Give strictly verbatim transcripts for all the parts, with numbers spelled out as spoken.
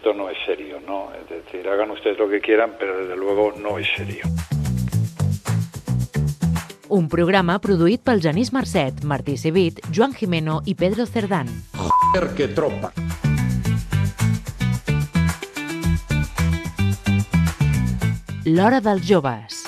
esto no es serio, ¿no? Es decir, hagan ustedes lo que quieran, pero desde luego no es serio. Un programa produït pel Genís Marcet, Martí Civit, Joan Jimeno i Pedro Cerdán. Joder, que tropa! L'Hora dels Joves.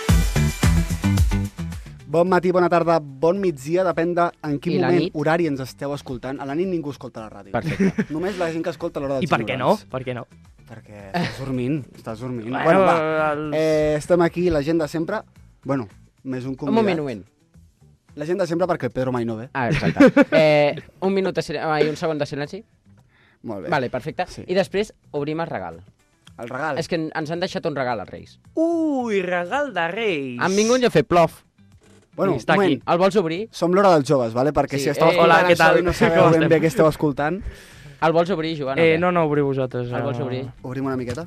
Bon matí, bona tarda, bon migdia, depèn de en quin I la moment nit? horari ens esteu escoltant. A la nit ningú escolta la ràdio. Perfecte. Només la gent que escolta l'Hora dels I per què no? Ignorants. Per què no? Perquè estàs dormint, estàs dormint. Bueno, Bueno, va, els- eh, estem aquí, la gent de sempre... Bueno, més un convidat. Un moment, un moment. La gent de sempre perquè el Pedro mai no ve. Ah, exacte. Eh, un minut de silenci, ai, un segon de silenci. Molt bé. Vale, perfecte. Sí. I després obrim el regal. El regal. És que en- ens han deixat un regal als Reis. Ui, regal de Reis. Han vingut i han fet plof. Bueno, està un moment. aquí. El vols obrir? Som l'Hora dels Joves, vale? Perquè Sí, si esteu eh, escoltant hola, què això tal? i no sabeu Com ben estem? bé què esteu escoltant, El vols obrir, Joan? o Eh, què? no, no, obriu vosaltres. El vols eh. obrir? obrim una miqueta.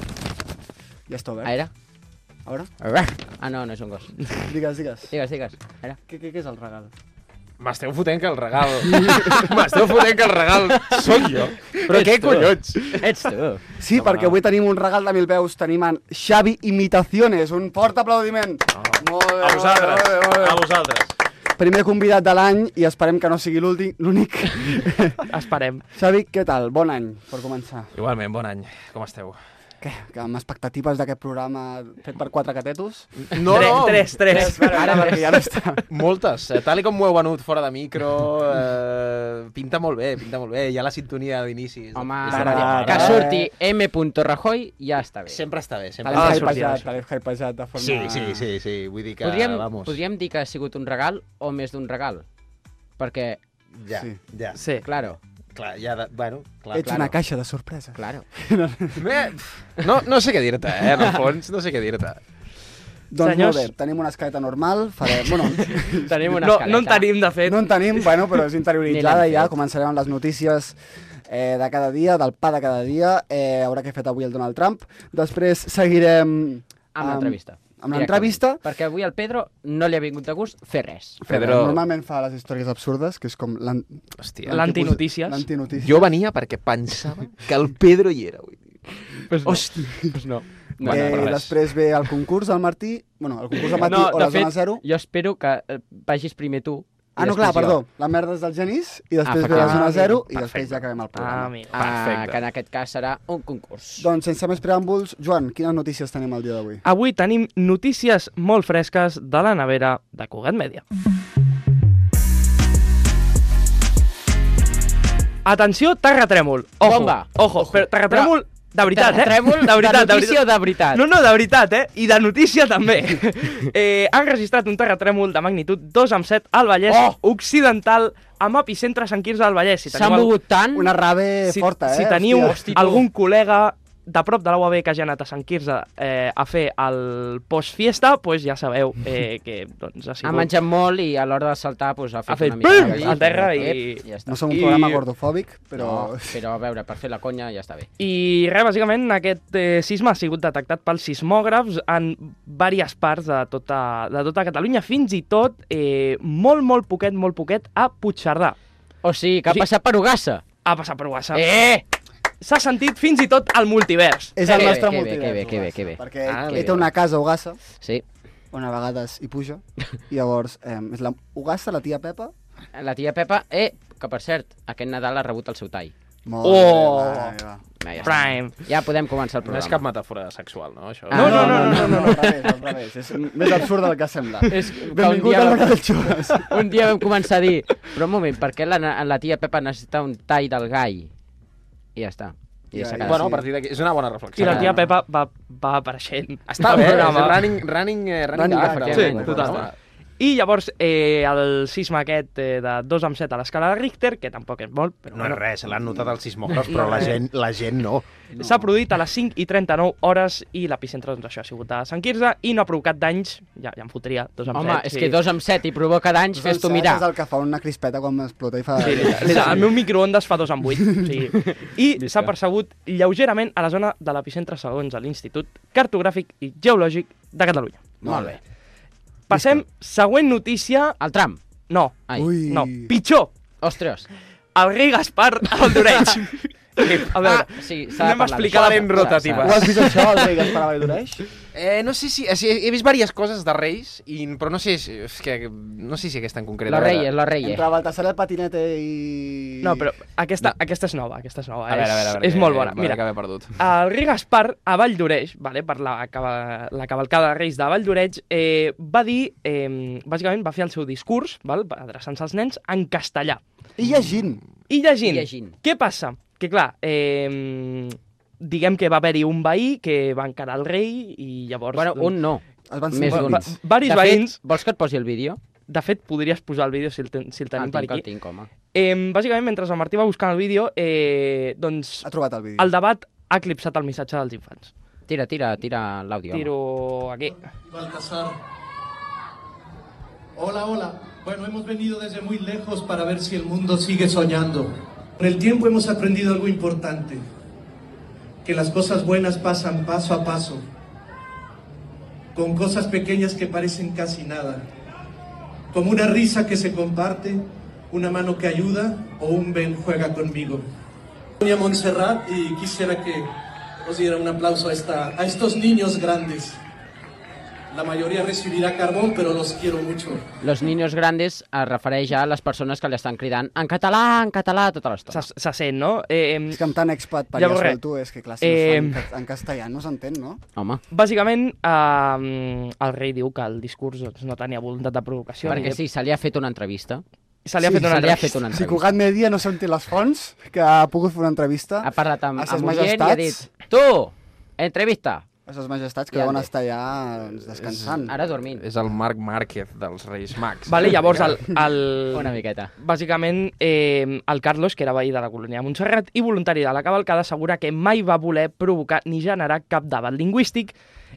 Ja està obert. A veure? A veure? A veure? Ah, no, no és un gos. Digues, digues. Digues, digues. A veure. Què, què, què és el regal? M'esteu fotent que el regal... M'esteu fotent que el regal soc jo. Però Ets què tu. collons? Ets tu. Sí, No, perquè no. avui tenim un regal de mil veus. Tenim en Xavi Imitaciones. Un fort aplaudiment. Molt bé, A vosaltres, molt bé, molt bé. a vosaltres. Primer convidat de l'any i esperem que no sigui l'últim, l'únic. Esperem. Xavi, què tal? Bon any, per començar. Igualment, bon any. Com esteu? Què? Que amb expectatives d'aquest programa fet per quatre catetos? No, Tre- no. Tres, tres. Ara, perquè ja no està. Moltes. Eh, Tal i com m'ho heu venut fora de micro, eh, pinta molt bé, pinta molt bé. Hi ha la sintonia d'inicis. Home, Ara, que ara. surti M. Rajoy ja està bé. Sempre està bé, Te sempre l'hem Ah, està bé. sortirà hypejat, això. te l'hem hypejat de forma... Sí, sí, sí, sí. Vull dir que, Podríem, vamos. podríem dir que ha sigut un regal o més d'un regal? Perquè, Ja, Sí. ja. Sí. claro, Clar, ja, de, bueno, clar. Ets claro. una caixa de sorpreses. claro. Bé, no, no sé què dir-te, eh, en el fons, no sé què dir-te. Doncs Senyors. molt bé, tenim una escaleta normal, farem... Bueno, Tenim una No, escaleta. no en tenim, de fet. no en tenim, bueno, però és interioritzada Ni l'hem ja. fet. Començarem amb les notícies eh, de cada dia, del pa de cada dia, eh, haurà que fet avui el Donald Trump. Després seguirem... Amb l'entrevista. Amb l'entrevista. Perquè avui al Pedro no li ha vingut de gust fer res. Pedro- Normalment fa les històries absurdes, que és com l'an- Hòstia. L'antinotícies. l'antinotícia. Jo venia perquè pensava que el Pedro hi era avui. Pues no. Hòstia. Pues no. No, eh, no, per res. després ve el concurs del Martí, bueno, el concurs del Martí no, o de la zona fet, zero. jo espero que eh, vagis primer tu. i Ah, no, després clar, jo. perdó. La merda és del Genís, i després Ah, ve la zona efectivament. zero, i Perfecte. després ja acabem el programa. Ah, amigo. Ah, Perfecte. que en aquest cas serà un concurs. Doncs sense més preàmbuls, Joan, quines notícies tenim el dia d'avui? Avui tenim notícies molt fresques de la nevera de Cugat Mèdia. Atenció, terratrèmol. Ojo, Bomba. ojo, però terratrèmol de veritat, eh? Terratrèmol de veritat, de notícia o de veritat? No, no, de veritat, eh? I de notícia també. eh, han registrat un terratrèmol de magnitud dos coma set al Vallès Oh! Occidental amb epicentre a Sant Quirze del Vallès. Si S'ha teniu al- mogut tant... Una rave si, forta, eh? si teniu Hòstia. algun col·lega de prop de la U A B que hagi anat a Sant Quirze eh, a fer el post-fiesta, pues ja sabeu eh, que doncs, ha Ha sigut... menjat molt i a l'hora de saltar pues, ha fet, Ha fet una mica pum! de veí, al terra ep, i- ja està. No som un I- programa gordofòbic, però... No, però a veure, per fer la conya ja està bé. I res, bàsicament, aquest eh, sisme ha sigut detectat pels sismògrafs en diverses parts de tota, de tota Catalunya, fins i tot eh, molt, molt poquet, molt poquet a Puigcerdà. O sigui, que ha Sí. passat per Ugassa. Ha passat per WhatsApp. Eh! S'ha sentit fins i tot al multivers. És el Que bé, nostre que bé, multivers. que bé, que bé, Ugassa, que bé. Perquè Ah, ell bé. té una casa a Ugassa, Sí. on a vegades hi puja, i llavors eh, és la Ugassa, la tia Pepa... La tia Pepa, eh, que per cert, aquest Nadal ha rebut el seu tall. Molt Oh! bé, va, va. Va, ja, està. Prime. Ja podem començar el No és programa. cap metàfora sexual, no, això? Ah, No, no, no, no, no, no. al revés, al revés. És més absurd del que sembla. És que un Benvingut dia, a l'Hora dels Joves. un dia vam començar a dir, però un moment, per què la, la tia Pepa necessita un tall del gall? I ja està. I Ja, s'ha ja. quedat Bueno, així. a partir d'aquí... És una bona I reflexió. la tia no. Pepa va, va apareixent. Està al bé, és programa. running, running, eh, running, Running gag, gag, Sí, realment, total. no? I llavors eh, el sisme aquest eh, de dos coma set a l'escala de Richter, que tampoc és molt, però No és bueno, res, l'han notat els sismògrafs, però No, la res. gent, la gent no. s'ha produït a les cinc i trenta-nou hores i l'epicentre, doncs això, ha sigut a Sant Quirze i no ha provocat danys, ja, ja em fotria, dos coma set. Home, és que dos amb set i provoca danys, fes-t'ho És mirar. el que fa una crispeta quan explota i fa... Sí, literal, el meu microondes fa dos amb vuit. O sigui, I s'ha percebut lleugerament a la zona de l'epicentre segons l'Institut Cartogràfic i Geològic de Catalunya. Molt bé. Passem, següent notícia... El tram. No, Ai. Ui. no, pitjor. Ostres. El rei Gaspar al Dureig. A veure, Ah, sí, s'ha de anem a parlar explicar d'això. la Talent rotativa. Ho has vist això, el rei Gaspar a Valldoreix? Eh, no sé si... He, he vist diverses coses de Reis, i, però no sé, si, és que, no sé si aquesta en concret. Los a veure. Reyes, Los Reyes. Entre Baltasar el patinete i... no, però aquesta, aquesta és nova, aquesta és nova. A veure, a veure, a veure. És molt bona. Mira, Mira, que m'he perdut. el rei Gaspar a Valldoreix, vale, per la, cava- la cavalcada de Reis de Valldoreix, eh, va dir, eh, bàsicament va fer el seu discurs, val, adreçant-se als nens, en castellà. I llegint. I llegint. I llegint. Què passa? Que clar, eh, diguem que va haver-hi un veí que va encarar el rei i llavors... Bueno, un no. Es van Més sentir d'un. dits. Varis De veïns... fet, vols que et posi el vídeo? De fet, podries posar el vídeo si el, ten, si el Ah, tenim el per tinc, el aquí. tinc, home. Eh, bàsicament, mentre el Martí va buscant el vídeo, eh, doncs Ha trobat el vídeo. el debat ha eclipsat el missatge dels infants. Tira, tira, tira l'àudio. home. Tiro aquí. Baltasar. Hola, hola. Bueno, hemos venido desde muy lejos para ver si el mundo sigue soñando. Con el tiempo hemos aprendido algo importante, que las cosas buenas pasan paso a paso, con cosas pequeñas que parecen casi nada, como una risa que se comparte, una mano que ayuda o un ven juega conmigo. Soy a Montserrat y quisiera que os dieran un aplauso a, esta, a estos niños grandes. La mayoría recibirá carbón, pero los quiero mucho. Los niños grandes es refereix a les persones que li estan cridant en català, en català, tota l'estona. Se, se sent, no? Eh, És que amb tant expat per Llavors, allà res. tu, és que clar, si Eh, no es fa en, en castellà no s'entén, no? Home, bàsicament, eh, el rei diu que el discurs doncs, no tenia voluntat de provocació. perquè ni- sí, se li ha fet una entrevista. Se li ha Sí, fet una se li ha entrevista. fet una Si entrevista. Cugat Media no sentit les fonts, que ha pogut fer una entrevista Ha parlat amb, a ses amb Uller i ha dit majestats, tu, entrevista. a ses majestats que Ja deuen en estar allà doncs, descansant. Ara dormint. És el Marc Márquez dels Reis Mags. Vale, llavors, el, el, Una miqueta. bàsicament, eh, el Carlos, que era veí de la colònia de Montserrat i voluntari de la cavalcada, assegura que mai va voler provocar ni generar cap debat lingüístic,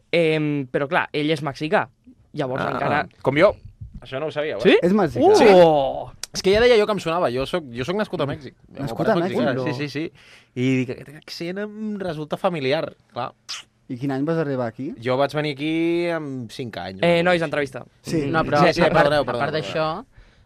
eh, però clar, ell és mexicà. Llavors Ah, encara... com jo. Això no ho sabíeu, eh? Sí? És mexicà. Uh! Sí. És que ja deia jo que em sonava, jo soc, jo soc nascut a Mèxic. El meu Nascut pare a és mexicà, Mèxic? Sí, sí, sí. I dic, aquest accent em resulta familiar. Clar, I quin any vas arribar aquí? jo vaig venir aquí amb cinc anys. Eh, nois, entrevista. Sí. No, però Sí, sí, a part, perdoneu, a perdoneu, part d'això,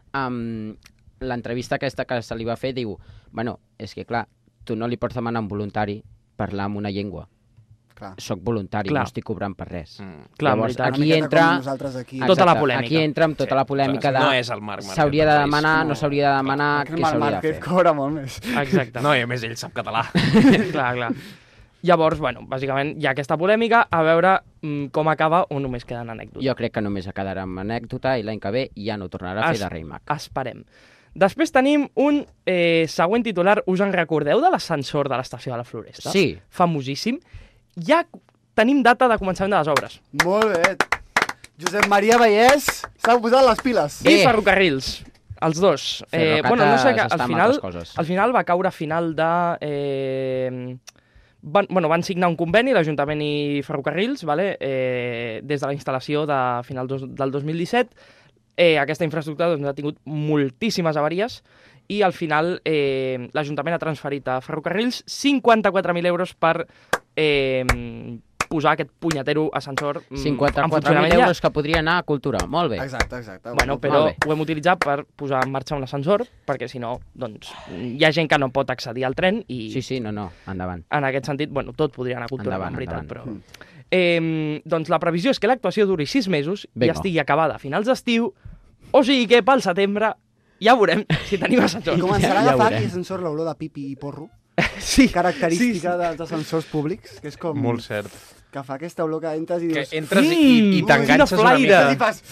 um, l'entrevista aquesta que se li va fer diu, bueno, és que clar, tu no li pots demanar a un voluntari parlar en una llengua. Clar. Soc voluntari, Clar. no estic cobrant per res. Mm. Clar, en Llavors, veritat. Una aquí miqueta entra... com nosaltres aquí. Tota la Exacte, polèmica. Aquí entra amb tota Sí, la polèmica de... no és el Marc Márquez S'hauria de dels Reis. demanar, no No. s'hauria de demanar, Perquè què el Marc s'hauria de Márquez fer. cobra molt més. Exacte. No, i a més ell sap català. clar, clar. Llavors, bueno, bàsicament hi ha aquesta polèmica, a veure mm, com acaba o només queden anècdotes. Jo crec que només quedarà amb anècdota i l'any que ve ja no tornarà a fer Es- de rei mag. Esperem. Després tenim un eh, següent titular. Us en recordeu de l'ascensor de l'estació de la Floresta? Sí. Famosíssim. Ja tenim data de començament de les obres. Molt bé. Josep Maria Vallès s'ha posat les piles. Bé. I ferrocarrils. Els dos. Eh, Ferrocates bueno, no sé, que està al amb final, altres coses. al final va caure a final de... Eh, van, bueno, van signar un conveni, l'Ajuntament i Ferrocarrils, vale? eh, des de la instal·lació de final dos, del dos mil disset. Eh, aquesta infraestructura doncs, ha tingut moltíssimes avaries i al final eh, l'Ajuntament ha transferit a Ferrocarrils cinquanta-quatre mil euros per eh, posar aquest punyetero ascensor mm, en cinquanta-quatre mil funcionament ja. euros que podria anar a cultura. Molt bé. Exacte, exacte. Bueno, però Molt bé. ho hem utilitzat per posar en marxa un ascensor, perquè si no, doncs, hi ha gent que no pot accedir al tren i Sí, sí, no, no, endavant. en aquest sentit, bueno, tot podria anar a cultura, Endavant, en veritat, endavant. però... Eh, doncs la previsió és que l'actuació duri sis mesos Vinga. i estigui acabada a finals d'estiu, o sigui que pel setembre ja veurem si tenim ascensor. I començarà Ja- a ja agafar veurem. aquí ascensor l'olor de pipi i porro, Sí, característica sí, dels ascensors públics, que és com... Molt cert. Que fa aquesta olor que entres i Que dius... entres i, Mm, i t'enganxes quina una flaire. mica. I fas...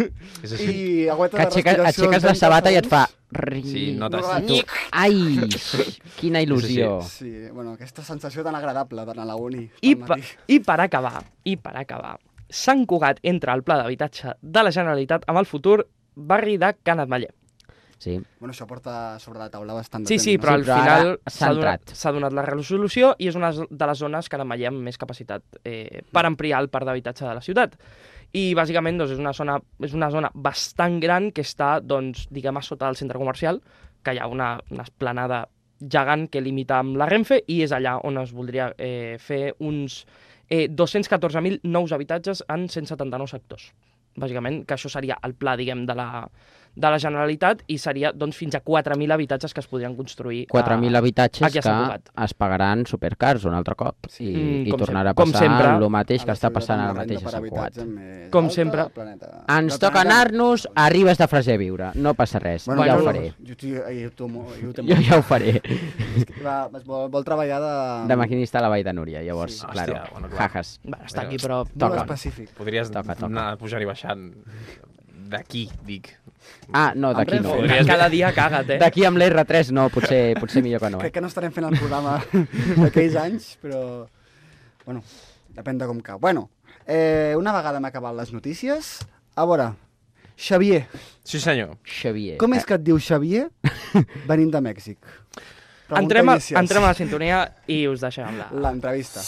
És així. I aguantes Que la aixeques, respiració... aixeques la trenta sabata i et fa... segons. Sí, notes. No, Tu, ai, quina il·lusió. Sí, bueno, aquesta sensació tan agradable d'anar a la uni. I, pel pa, matí. I per acabar, i per acabar, Sant Cugat entra al pla d'habitatge de la Generalitat amb el futur barri de Can Ametller. Sí. Bueno, això porta sobre la taula bastant de Sí, temps. sí, però Sí, al però ara final s'ha s'ha donat, entrat. s'ha donat la resolució i és una de les zones que Ametller amb més capacitat eh, per ampliar el parc d'habitatge de la ciutat. I bàsicament doncs, és, una zona, és una zona bastant gran que està, doncs, diguem, a sota del centre comercial, que hi ha una, una esplanada gegant que limita amb la Renfe i és allà on es voldria eh, fer uns eh, dos-cents catorze mil nous habitatges en cent setanta-nou sectors. bàsicament, que això seria el pla, diguem, de la, de la Generalitat i seria doncs, fins a quatre mil habitatges que es podrien construir. quatre mil habitatges aquí a Sant que Cugat. es pagaran supercars un altre cop i, Mm, i com tornarà a sempre. Com passar sempre. el mateix A que la està ciutat passant amb ara la mateix renda a per Sant Cugat. habitatge més Com alta sempre. del planeta. Ens Del toca planeta. anar-nos a Ribes de Freser a viure. No passa res, Bueno, ja jo- ho faré. Jo, jo, jo, jo, jo, jo, Jo ja ho faré. Va, es vol, vol treballar de... De maquinista a la Vall de Núria, llavors, Sí. claro, Hòstia, bueno, clar. jajas. Bueno, està aquí, però... Molt Toca. específic. Podries Toca, toca. anar pujant i baixant d'aquí, dic. Ah, no, d'aquí Amb no. Renfe. Podries- Cada dia caga't, eh? D'aquí amb l'R tres no, potser, potser millor que no. Crec Eh? que no estarem fent el programa d'aquells anys, però... Bueno, depèn de com cau. Bueno, eh, una vegada hem acabat les notícies, a veure, Xavier, Sí, senyor. Xavier. com és que et diu Xavier venint de Mèxic? Pregunta Entrem a, inicial. entrem a la sintonia i us deixem amb la... L'entrevista.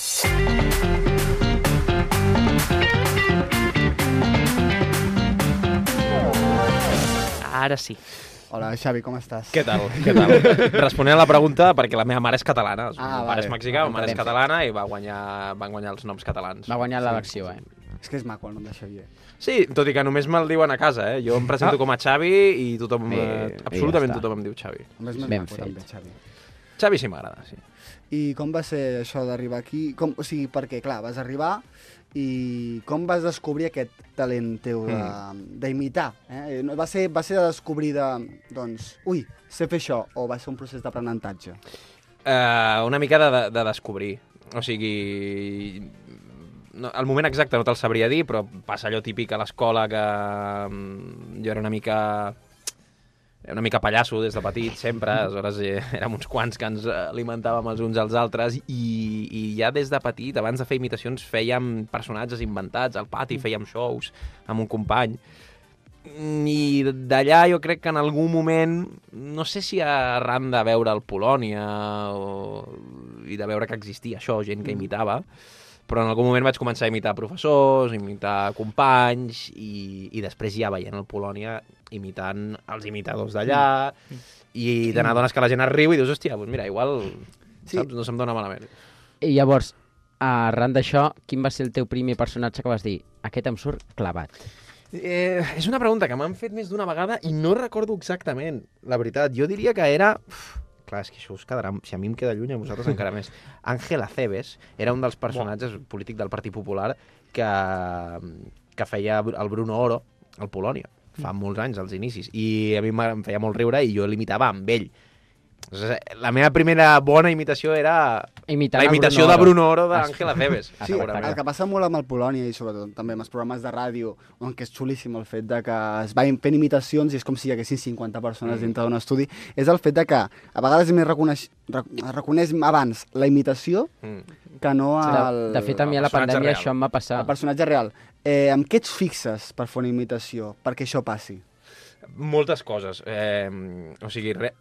Ara sí. Hola, Xavi, com estàs? Què tal? Què tal? Responent a la pregunta, perquè la meva mare és catalana. El Ah, meu vale. pare és mexicà, la mare és Ben fet. catalana i va guanyar, van guanyar els noms catalans. Va guanyar l'elecció, eh? És que és maco el nom de Xavier. Sí, tot i que només me'l diuen a casa, eh? Jo em presento Ah. com a Xavi i tothom, Bé, eh, bé, absolutament ja està. tothom em diu Xavi. A més, més Ben maco fet. també, Xavi. Xavi sí m'agrada, sí. I com va ser això d'arribar aquí? Com, o sigui, perquè, clar, vas arribar i com vas descobrir aquest talent teu de- d'imitar? Eh? No, Va, ser, va ser de descobrir de, doncs, ui, sé fer això, o va ser un procés d'aprenentatge? Uh, una mica de, de, de descobrir. O sigui, no, el moment exacte no te'l sabria dir, però passa allò típic a l'escola que um, jo era una mica una mica pallasso des de petit, sempre, aleshores eh, érem uns quants que ens alimentàvem els uns als altres i, i ja des de petit, abans de fer imitacions, fèiem personatges inventats al pati, fèiem shows amb un company. I d'allà jo crec que en algun moment, no sé si arran de veure el Polònia o... i de veure que existia això, gent que imitava, però en algun moment vaig començar a imitar professors, imitar companys i, i després ja veient el Polònia imitant els imitadors d'allà i te n'adones que la gent es riu i dius, hòstia, doncs mira, igual Sí. saps? No se'm dona malament. I llavors, arran d'això, quin va ser el teu primer personatge que vas dir? Aquest em surt clavat. Eh, és una pregunta que m'han fet més d'una vegada i no recordo exactament, la veritat. Jo diria que era... Uf, clar, és que això us quedarà... Si a mi em queda lluny, a vosaltres encara més. Ángel Acebes era un dels personatges polític del Partit Popular que, que feia el Bruno Oro al Polònia, fa molts anys, als inicis. I a mi em feia molt riure i jo l'imitava amb ell. La meva primera bona imitació era Imitant la el imitació Bruno de Oro. Bruno Oro d'Àngel Acebes. Sí, segurament. el que passa molt amb el Polònia i sobretot també amb els programes de ràdio, on que és xulíssim el fet de que es vagin fent imitacions i és com si hi haguessin cinquanta persones Mm. dintre d'un estudi, és el fet de que a vegades més reconeix, rec- reconeix abans la imitació Mm. que no De, el, de fet, a mi a la personatge pandèmia real. això em va passar. el personatge real. Eh, amb què ets fixes per fer una imitació, perquè això passi? Moltes coses. Eh, o sigui, re...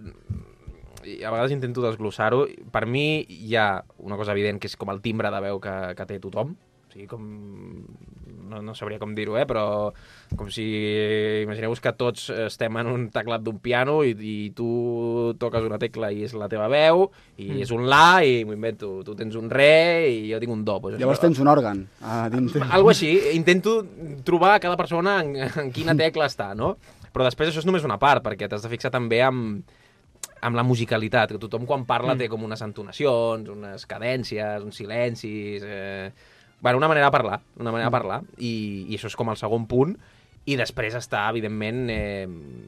a vegades intento desglossar-ho. Per mi hi ha una cosa evident que és com el timbre de veu que, que té tothom. O sigui, com... No, no sabria com dir-ho, eh? Però com si... Imagineu-vos que tots estem en un teclat d'un piano i, i tu toques una tecla i és la teva veu, i mm. és un la, i m'ho invento. Tu tens un re i jo tinc un do. Pues Llavors això... tens un òrgan a dintre. Algo així. Intento trobar cada persona en, en quina tecla està, no? Però després això és només una part, perquè t'has de fixar també amb, amb la musicalitat, que tothom quan parla mm. té com unes entonacions, unes cadències, uns silencis... Eh... Bueno, una manera de parlar, una manera de parlar, i, i això és com el segon punt, i després està, evidentment, eh,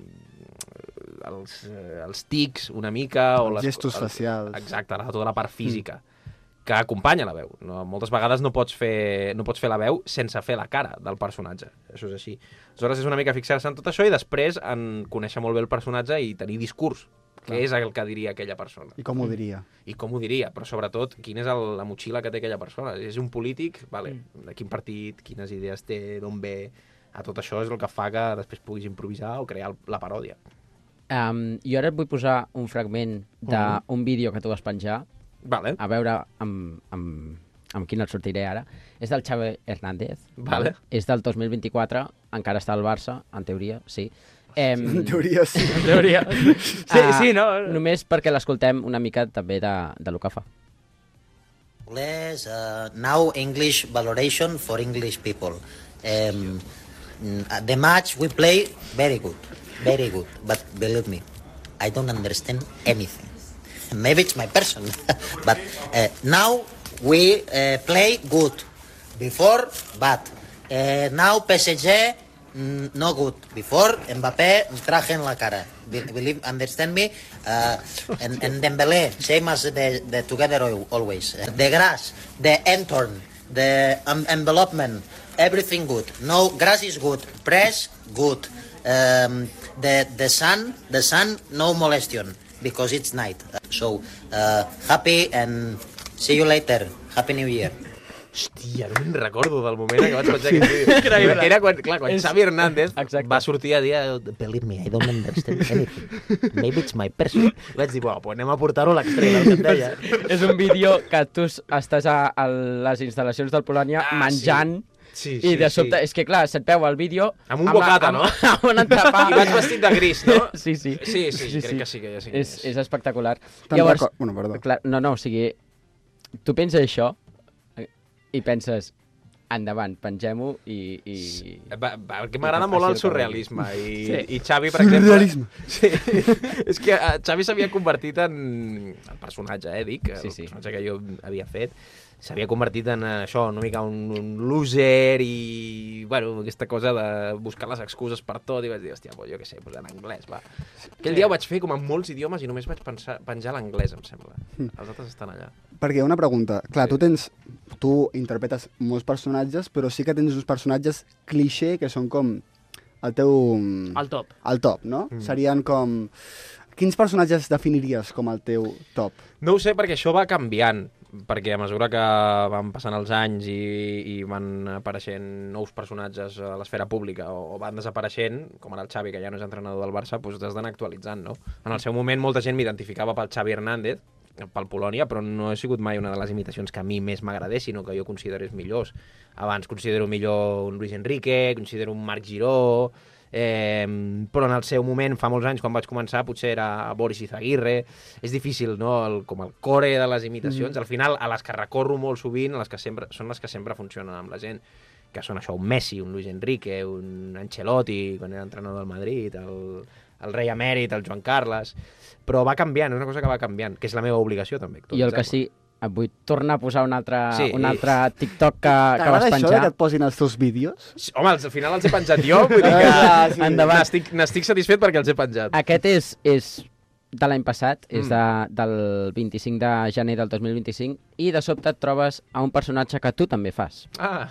els, eh, els tics, una mica... O Els les, gestos facials. Exacte, la, tota la part física, mm. que acompanya la veu. No? Moltes vegades no pots, fer, no pots fer la veu sense fer la cara del personatge, això és així. Aleshores és una mica fixar-se en tot això i després en conèixer molt bé el personatge i tenir discurs, què és el que diria aquella persona. I com ho diria? I com ho diria, però sobretot, quina és el, la motxilla que té aquella persona. És un polític, vale, de quin partit, quines idees té, d'on ve... A tot això és el que fa que després puguis improvisar o crear la paròdia. Um, jo ara et vull posar un fragment d'un vídeo que tu vas penjar, Vale. a veure amb, amb, amb quin et sortiré ara. És del Xavi Hernández. Vale. És del dos mil vint-i-quatre, encara està al Barça, en teoria, sí. Em, En teoria sí. En teoria. Sí, ah, sí, no? Només perquè l'escoltem una mica també de, de lo que fa. Les, uh, now English valoration for English people. Um, mm, the match we play, very good, very good. But believe me, I don't understand anything. Maybe it's my person, but uh, now we uh, play good. Before, bad. Uh, now P S G, mm, no good. Before, Mbappé, traje en la cara. Be- Believe, understand me? Uh, and, and Dembélé, same as the, the together al- always. Uh, the grass, the entorn, the um, envelopment, everything good. No, grass is good. Press, good. Um, the the sun, the sun, no molestation because it's night. Uh, so uh, happy and see you later. Happy New Year. Hòstia, no me'n recordo del moment que vaig penjar aquest vídeo. Increïble. Era quan, clar, quan Xavi Hernández Exacte. va sortir a dir believe me, I don't understand anything. Maybe it's my person. I vaig dir, bueno, pues anem a portar-ho a l'extrem, el que em deia. És un vídeo que tu estàs a, a les instal·lacions del Polònia ah, menjant sí. Sí, sí, i de sobte, sí. és que clar, se't veu el vídeo... Amb un bocata, amb, no? Amb un entrepà. I vaig vestit de gris, no? Sí, sí. Sí, sí, sí crec sí. que sí que ja sí que és. És espectacular. Tan Llavors, bueno, perdó. Clar, no, no, o sigui, tu penses això i penses, endavant, pengem-ho i... i... Sí. Va, va, perquè m'agrada molt el surrealisme i, sí. i Xavi, per exemple... Sí. És que Xavi s'havia convertit en el personatge, eh, dic, el sí, sí. personatge que jo havia fet, s'havia convertit en això, una mica un, un loser i, bueno, aquesta cosa de buscar les excuses per tot i vaig dir, hòstia, pues, jo què sé, pues en anglès, va. Aquell dia ho vaig fer com en molts idiomes i només vaig pensar, penjar l'anglès, em sembla. Els altres estan allà. Perquè una pregunta, clar, Sí. tu tens, tu interpretes molts personatges, però sí que tens uns personatges cliché que són com el teu... El top. El top, no? Mm. Serien com... Quins personatges definiries com el teu top? No ho sé, perquè això va canviant, perquè a mesura que van passant els anys i, i van apareixent nous personatges a l'esfera pública o, o van desapareixent, com ara el Xavi, que ja no és entrenador del Barça, doncs t'has d'anar actualitzant, no? En el seu moment molta gent m'identificava pel Xavi Hernández, pel Polònia, però no he sigut mai una de les imitacions que a mi més m'agradés, sinó que jo considerés millors. Abans considero millor un Luis Enrique, considero un Marc Giró, eh, però en el seu moment, fa molts anys, quan vaig començar, potser era Boris Izaguirre. És difícil, no?, el, com el core de les imitacions. Mm. Al final, a les que recorro molt sovint, a les que sempre, són les que sempre funcionen amb la gent, que són això, un Messi, un Luis Enrique, un Ancelotti, quan era entrenador del Madrid, el, el rei emèrit, el Joan Carles... Però va canviant, és una cosa que va canviant, que és la meva obligació, també. I el que sí, et vull tornar a posar un altre, sí. un altre TikTok que, que vas T'agrada penjar. això que et posin els teus vídeos? Sí, home, al final els he penjat jo, vull dir que Ah, sí. Endavant. n'estic, n'estic satisfet perquè els he penjat. Aquest és, és de l'any passat, Mm. és de, del vint-i-cinc de gener del dos mil vint-i-cinc, i de sobte et trobes a un personatge que tu també fas. Ah,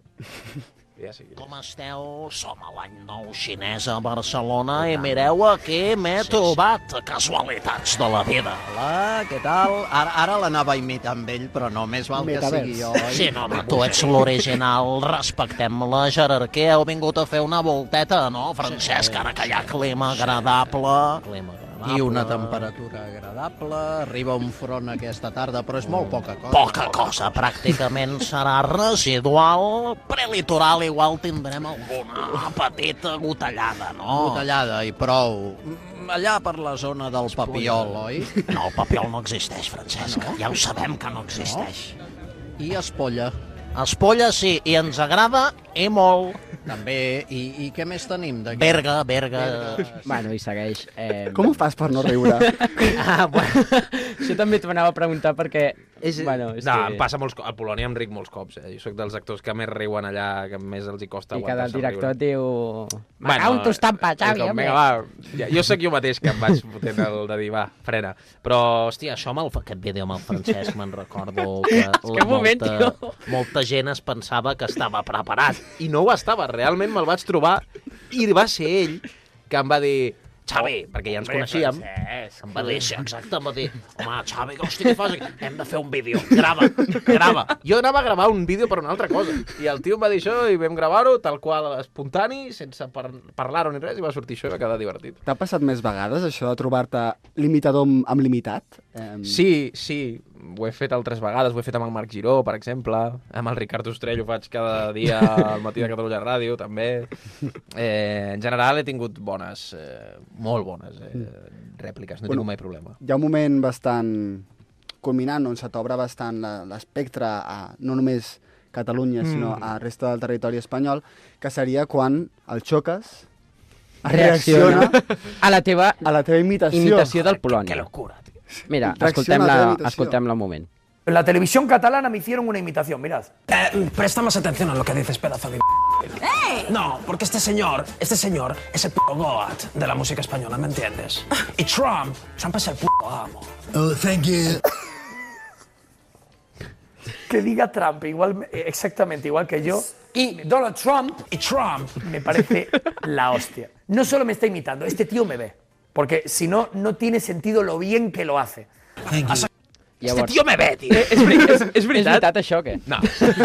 ja sí. Com esteu? Som a l'any nou xinès a Barcelona i mireu a què m'he trobat. Casualitats de la vida. Hola, què tal? Ara, ara l'anava a imitar amb ell, però no, més val que Metavers. sigui jo. oi? Sí, no, home, tu ets l'original. Respectem la jerarquia. Heu vingut a fer una volteta, no, Francesc? Ara que hi ha clima agradable. Clima agradable. I una temperatura agradable, arriba un front aquesta tarda, però és molt poca cosa. Poca cosa, pràcticament serà residual. Prelitoral igual tindrem alguna petita gotellada, no? Botellada i prou. Mm, Allà per la zona del Papiol, oi? No, el papiol no existeix, Francesc. Ah, no? Ja ho sabem que no existeix. I Espolla, Espolla sí, i ens agrada i molt. també. I, i què més tenim d'aquí? Berga, Berga. Bueno, i segueix. Eh... Com ho fas per no riure? Ah, bueno, això també t'ho anava a preguntar perquè... És, bueno, és no, que... em passa molts cops. Al Polònia em ric molts cops. Eh? Jo sóc dels actors que més riuen allà, que més els hi costa I cada aguantar-se director riure. et diu... M'acabo un tostant pa, Xavi, com, home. vinga, va, ja, jo sóc jo mateix que em vaig fotent el de dir, va, frena. Però, hòstia, Això amb el, aquest vídeo amb el Francesc me'n recordo que, que un moment, molta, tio. molta gent es pensava que estava preparat. i no ho estava, realment me'l vaig trobar i va ser ell que em va dir Xavi, perquè ja ens coneixíem, em va dir, exacte, em va dir, home, Xavi, hosti, què fas aquí? Hem de fer un vídeo, grava, grava. Jo anava a gravar un vídeo per una altra cosa, i el tio em va dir això, i vam gravar-ho, tal qual, espontani, sense par parlar-ho ni res, i va sortir això i va quedar divertit. T'ha passat més vegades, això de trobar-te limitador amb, amb limitat? Eh, Sí, sí, ho he fet altres vegades, ho he fet amb el Marc Giró, per exemple, amb el Ricard Ostrell ho faig cada dia al matí de Catalunya Ràdio, també. Eh, en general he tingut bones, eh, molt bones eh, rèpliques, no he Bueno, tingut mai problema. Hi ha un moment bastant culminant on se t'obre bastant la- l'espectre a no només Catalunya, Mm. sinó a resta del territori espanyol, que seria quan el xoques, Reacciona reacciona a la teva, a la teva imitació. imitació del Polònia. Qué locura, tío. Mira, Reacciona a la escoltem-la imitació. escoltem un moment. En la televisión catalana me hicieron una imitación, mirad. Eh, presta más atención a lo que dices, pedazo de... No, porque este señor, este señor es el puto Goat de la música española, ¿me entiendes? Y Trump, Trump es el puto amo. Oh, thank you. Que diga Trump igual, exactamente igual que yo, y Donald Trump, Y Trump, me parece la hostia. No solo me está imitando, este tío me ve. Porque si no, no tiene sentido lo bien que lo hace. este tío me ve, tío. És, veri és, és És veritat? veritat això, o què? No.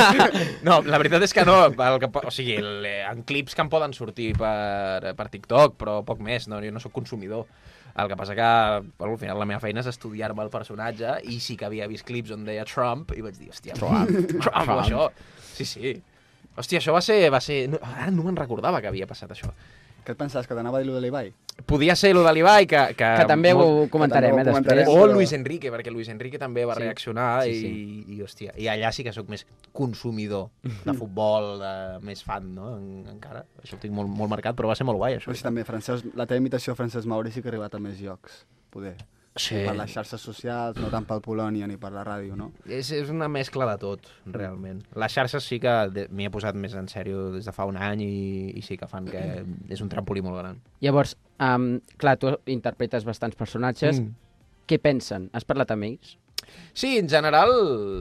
No, la veritat és que no. El que, po- o sigui, el, en clips que em poden sortir per, per TikTok, però poc més, no, jo no sóc consumidor. El que passa que, bueno, al final la meva feina és estudiar-me el personatge i sí que havia vist clips on deia Trump i vaig dir, hòstia, Trump, Trump, Trump, Trump. això. Sí, sí. Hòstia, això va ser... Va ser... No, ara no me'n recordava que havia passat això. Què et pensaves, que t'anava a dir allò de l'Ibai? Podia ser lo de l'Ibai, que, que... Que també ho comentarem, eh, també ho comentarem. després. O però- Luis Enrique, perquè Luis Enrique també va Sí. reaccionar Sí, i, sí. i, hòstia, i allà sí que sóc més consumidor de futbol, de, més fan, no? En, encara. Això ho tinc molt, molt marcat, però va ser molt guai, això. Però sí, també, Francesc, la teva imitació a Francesc Mauri sí que ha arribat a més llocs, poder. Sí. Per les xarxes socials, no tant pel Polònia ni per la ràdio, no? És, és una mescla de tot, realment. Les xarxes sí que de- m'hi he posat més en sèrio des de fa un any i, i sí que fan que és un trampolí molt gran. Llavors, um, clar, tu interpretes bastants personatges. Mm. Què pensen? Has parlat amb ells? Sí, en general,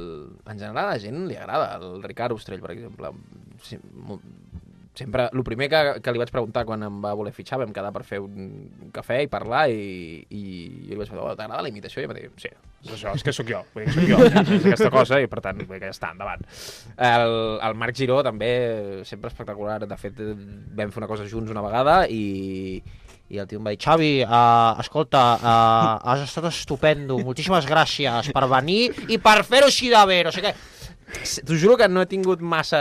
en general a la gent li agrada. El Ricard Ostrell, per exemple, sí, mo- sempre, el primer que, que li vaig preguntar quan em va voler fitxar, vam quedar per fer un cafè i parlar i, i jo li vaig dir, oh, t'agrada la imitació? I em va dir, sí, és això, és que sóc jo, vull dir, sóc jo, és aquesta cosa i per tant, vull dir que ja està, endavant. El, el Marc Giró també, sempre espectacular, de fet vam fer una cosa junts una vegada i, i el tio em va dir, Xavi, uh, escolta, uh, has estat estupendo, moltíssimes gràcies per venir i per fer-ho així de bé, no sé què. T'ho juro que no he tingut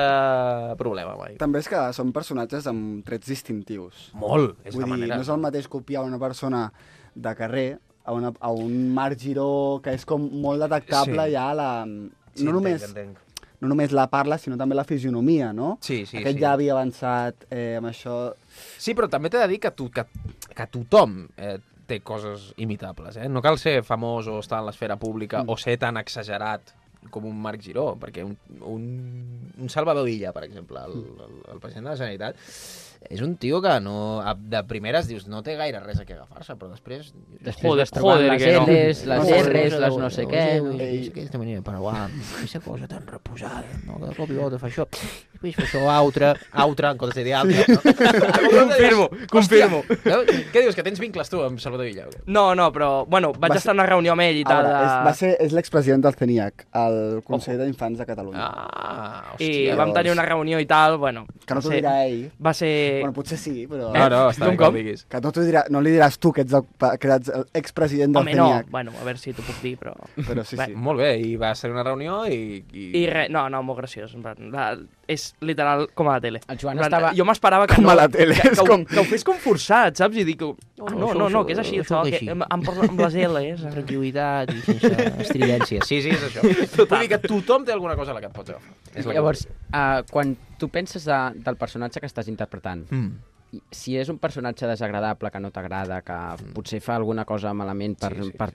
massa problema mai. També és que són personatges amb trets distintius. Molt, és Vull la dir, manera. no és el mateix copiar una persona de carrer a, una, a un Marc Giró que és com molt detectable Sí. ja la... Sí, no, només, entenc, entenc. no només la parla, sinó també la fisionomia, no? Sí, sí, Aquest sí. ja havia avançat eh, amb això... Sí, però també t'he de dir que, tu, que, que tothom eh, té coses imitables. Eh? No cal ser famós o estar en l'esfera pública mm. o ser tan exagerat com un Marc Giró, perquè un, un, un Salvador Illa, per exemple, el, el, el president de la Generalitat, és un tio que no, de primeres dius no té gaire res a què agafar-se, però després... Després Joder, vas trobant joder, les que no. L's, les No, R's, no, les no, no sé no, què... no, no, no sé què, aquesta manera, però uau, aquesta cosa tan reposada, no? Que de cop i volta fa això, i després fa això altre, altre, en comptes de dir altre, no? Confirmo, confirmo. No? Què dius, que tens vincles tu amb Salvador Illa? o què? No, no, però, bueno, vaig Va estar en una reunió amb ell i tal. Ara, és, va de... ser, és l'expresident del CENIAC, el Consell d'Infants de Catalunya. Ah, I hòstia. vam tenir una reunió i tal, bueno... Que no t'ho sé, dirà ell. Va ser... Bueno, potser sí, però... No, no, està Com, bé que ho com? diguis. Que no, t'ho dirà, no li diràs tu, que ets, el, que ets l'expresident del Home, no, CENIAC. bueno, a veure si t'ho puc dir, però... Però sí, Bé. sí. Molt bé, i va ser una reunió i... i... I res, no, no, molt graciós. En plan, la, és literal com a la tele. El Joan En plan, estava- Jo m'esperava que Com no... a la tele, que, és que, com- ho, que ho fes com forçat, saps? I dic, oh, no, no, no, no, que és així, això- això, això que així. em, em posa amb les L's. eh? Tranquil·litat i sense estridències. Sí, sí, és això. Vull dir que tothom té alguna cosa a la que et pots agafar. És la que Llavors, vull uh, quan tu penses de, del personatge que estàs interpretant, dir. Mm. i- si és un personatge desagradable, que no t'agrada, que potser fa alguna cosa malament per, Sí, sí, per,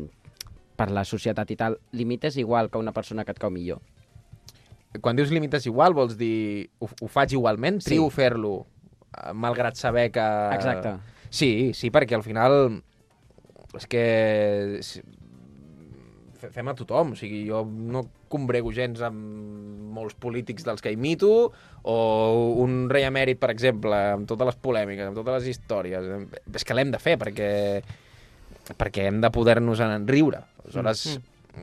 mm, per la societat i tal, l'imites igual que una persona que et cau millor. Quan dius limites igual, vols dir ho, ho faig igualment? Sí. Trio fer-lo, eh, malgrat saber que... Exacte. Sí, sí, perquè al final és que si- fe- fem a tothom, o sigui, jo no combrego gens amb molts polítics dels que imito, o un rei emèrit, per exemple, amb totes les polèmiques, amb totes les històries. És que l'hem de fer, perquè, perquè hem de poder-nos en riure. Aleshores,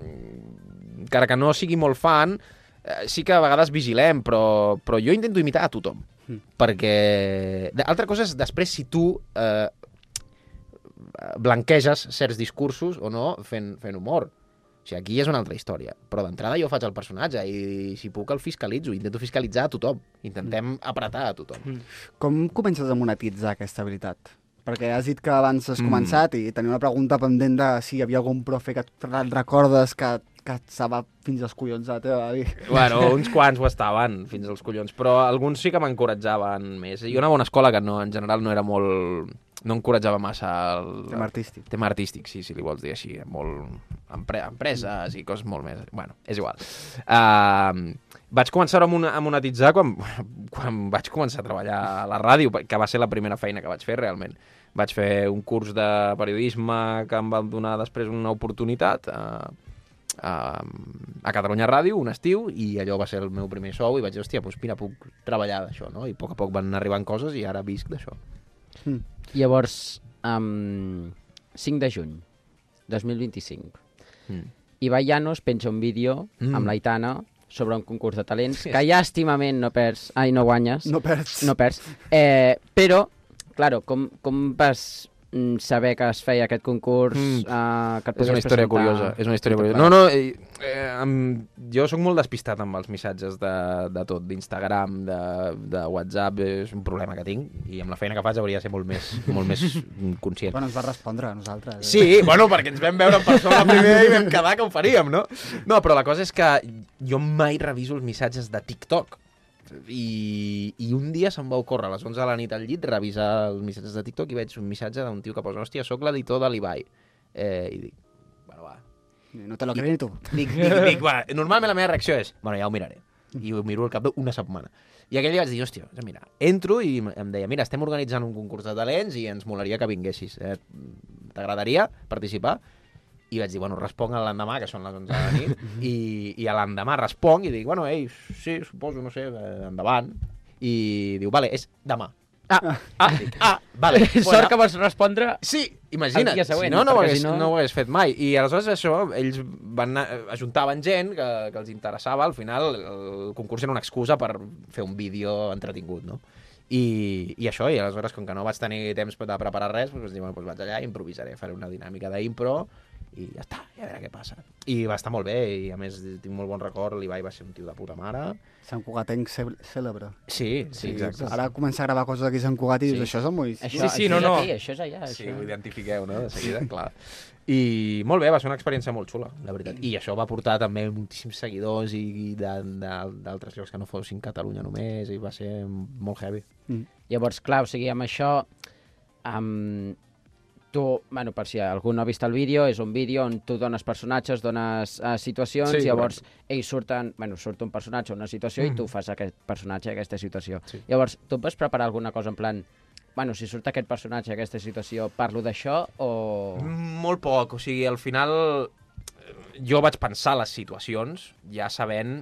mm. encara que no sigui molt fan, eh, sí que a vegades vigilem, però, però jo intento imitar a tothom. Mm. Perquè... Altra cosa és després si tu eh, blanqueges certs discursos o no fent, fent humor. O sigui, aquí és una altra història. Però d'entrada jo faig el personatge i si puc el fiscalitzo. Intento fiscalitzar a tothom. Intentem mm. apretar a tothom. Mm. Com comences a monetitzar aquesta habilitat? Perquè has dit que abans has Mm. començat i tenia una pregunta pendent de si hi havia algun profe que et recordes que, que estava fins als collons de la teva vida. Bueno, uns quants ho estaven, fins als collons, però alguns sí que m'encoratjaven més. I una bona escola que no, en general no era molt... no encoratjava massa el... Tema artístic. Tema artístic, sí, si li vols dir així. Molt... Empre... empreses i coses molt més... Bueno, és igual. Uh, vaig començar a, mon a monetitzar quan, quan vaig començar a treballar a la ràdio, que va ser la primera feina que vaig fer realment. Vaig fer un curs de periodisme que em va donar després una oportunitat a, a, a Catalunya Ràdio, un estiu, i allò va ser el meu primer sou, i vaig dir, hòstia, doncs mira, puc treballar d'això, no? I a poc a poc van arribant coses i ara visc d'això. Mm. Llavors, um, cinc de juny, dos mil vint-i-cinc, mm. Ibai Llanos penja un vídeo mm. amb l'Aitana sobre un concurs de talents, sí. Que llàstimament no perds, ai, no guanyes. No perds. No perds. Eh, però, claro, com, com vas saber que es feia aquest concurs, mm. uh, que et és una història presentar... curiosa, és una història curiosa. No, no, eh, eh, amb... jo sóc molt despistat amb els missatges de, de tot, d'Instagram, de, de WhatsApp, és un problema que tinc, i amb la feina que faig hauria de ser molt més, molt més conscient. Bueno, ens va respondre a nosaltres. Eh? Sí, bueno, perquè ens vam veure en persona primer i vam quedar que ho faríem, no? No, però la cosa és que jo mai reviso els missatges de TikTok. I, i un dia se'm va ocórrer a les onze de la nit al llit revisar els missatges de TikTok i veig un missatge d'un tio que posa, hòstia, soc l'editor de l'Ibai. Eh, I dic, bueno, va. No te lo crees ni tu. Dic, dic, dic, va, normalment la meva reacció és, bueno, ja ho miraré. I ho miro al cap d'una setmana. I aquell dia vaig dir, hòstia, mira, entro i em deia, mira, estem organitzant un concurs de talents i ens molaria que vinguessis. Eh? T'agradaria participar? I vaig dir, bueno, responc l'endemà, que són les onze de la nit, i, i a l'endemà responc i dic, bueno, ei, sí, suposo, no sé, endavant. I diu, vale, és demà. Ah, ah, dic, ah vale. Sort que vas respondre sí, imagina't, el dia següent. Si no, no ho, hagués, si no... no ho hagués fet mai. I aleshores això, ells van ajuntaven gent que, que els interessava, al final el concurs era una excusa per fer un vídeo entretingut, no? I, i això, i aleshores, com que no vaig tenir temps de preparar res, doncs vaig dir, bueno, doncs vaig allà i improvisaré, faré una dinàmica d'impro, i ja està, i a veure què passa. I va estar molt bé, i a més tinc molt bon record, l'Ibai va ser un tio de puta mare. Sant Cugatenc cèlebre. Sí, sí, exacte. Ara comença a gravar coses aquí a Sant Cugat i dius, sí. Això és el Moïs. Això, sí, sí, no, no. Aquí, això és allà. Sí, ho identifiqueu, no?, de seguida, clar. I molt bé, va ser una experiència molt xula, la veritat. I això va portar també moltíssims seguidors i d'altres llocs que no fossin Catalunya només, i va ser molt heavy. Mm. Llavors, clar, o sigui, amb això... Um, tu, bueno, per si algú no ha vist el vídeo, és un vídeo on tu dones personatges, dones uh, situacions, sí, llavors correcte. Ells surten, bueno, surt un personatge o una situació mm. i tu fas aquest personatge, aquesta situació. Sí. Llavors, tu vas preparar alguna cosa en plan, bueno, si surt aquest personatge, aquesta situació, parlo d'això o... Molt poc, o sigui, al final jo vaig pensar les situacions ja sabent...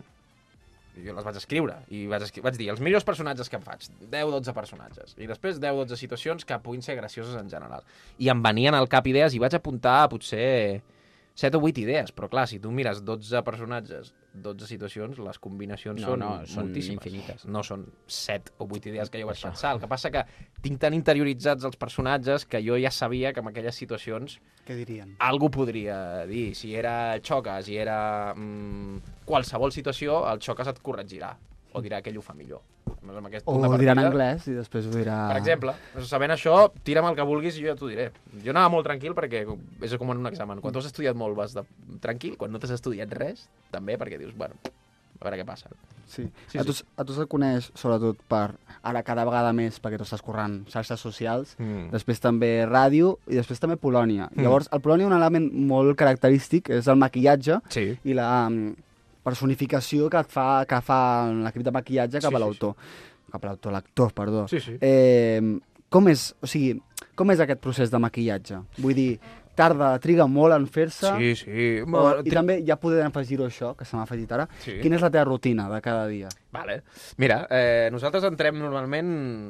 Jo les vaig escriure i vaig, escri... vaig dir els millors personatges que em faig, deu dotze personatges, i després deu dotze situacions que puguin ser gracioses en general. I em venien al cap idees i vaig apuntar potser set o vuit idees, però clar, si tu mires dotze personatges, dotze situacions, les combinacions no, són, no, són moltíssimes. Infinites. No són set o vuit idees que jo vaig pensar. El que passa que tinc tan interioritzats els personatges que jo ja sabia que en aquelles situacions què dirien? Algú podria dir. Si era xoques, si era mm, qualsevol situació, el xoques et corregirà o dirà que ell ho fa millor. Amb aquest o ho dirà en anglès i després ho dirà... Per exemple, sabent això, tira'm el que vulguis i jo ja t'ho diré. Jo anava molt tranquil perquè és com en un examen. Quan tu has estudiat molt vas de... tranquil, quan no t'has estudiat res, també, perquè dius, bueno, a veure què passa. Sí, sí, a, tu, sí. a tu se't coneix sobretot per, ara cada vegada més, perquè tu estàs corrent xarxes socials, mm. després també ràdio i després també Polònia. Mm. Llavors, al Polònia un element molt característic és el maquillatge sí. i la... personificació que et fa, que fa l'equip de maquillatge cap sí, a l'autor. Sí, sí. Cap a l'autor, l'actor, perdó. Sí, sí. Eh, com és, o sigui, com és aquest procés de maquillatge? Vull dir, tarda, triga molt en fer-se. Sí, sí. O, I també ja podem afegir-ho això, que se m'ha afegit ara. Sí. Quina és la teva rutina de cada dia? Vale. Mira, eh, nosaltres entrem normalment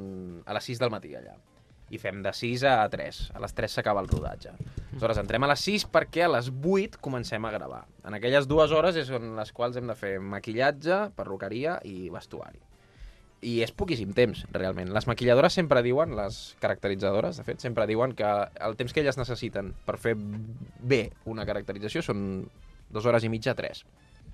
a les sis del matí allà. I fem de sis a tres. A les tres s'acaba el rodatge. Aleshores, entrem a les sis perquè a les vuit comencem a gravar. En aquelles dues hores és en les quals hem de fer maquillatge, perruqueria i vestuari. I és poquíssim temps, realment. Les maquilladores sempre diuen, les caracteritzadores, de fet, sempre diuen que el temps que elles necessiten per fer bé una caracterització són dues hores i mitja, tres.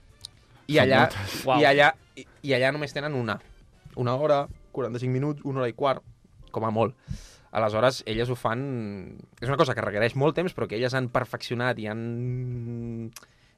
I allà, wow. i allà, i, i allà només tenen una. Una hora, quaranta-cinc minuts, una hora i quart, com a molt. Aleshores, elles ho fan... És una cosa que requereix molt temps, però que elles han perfeccionat i han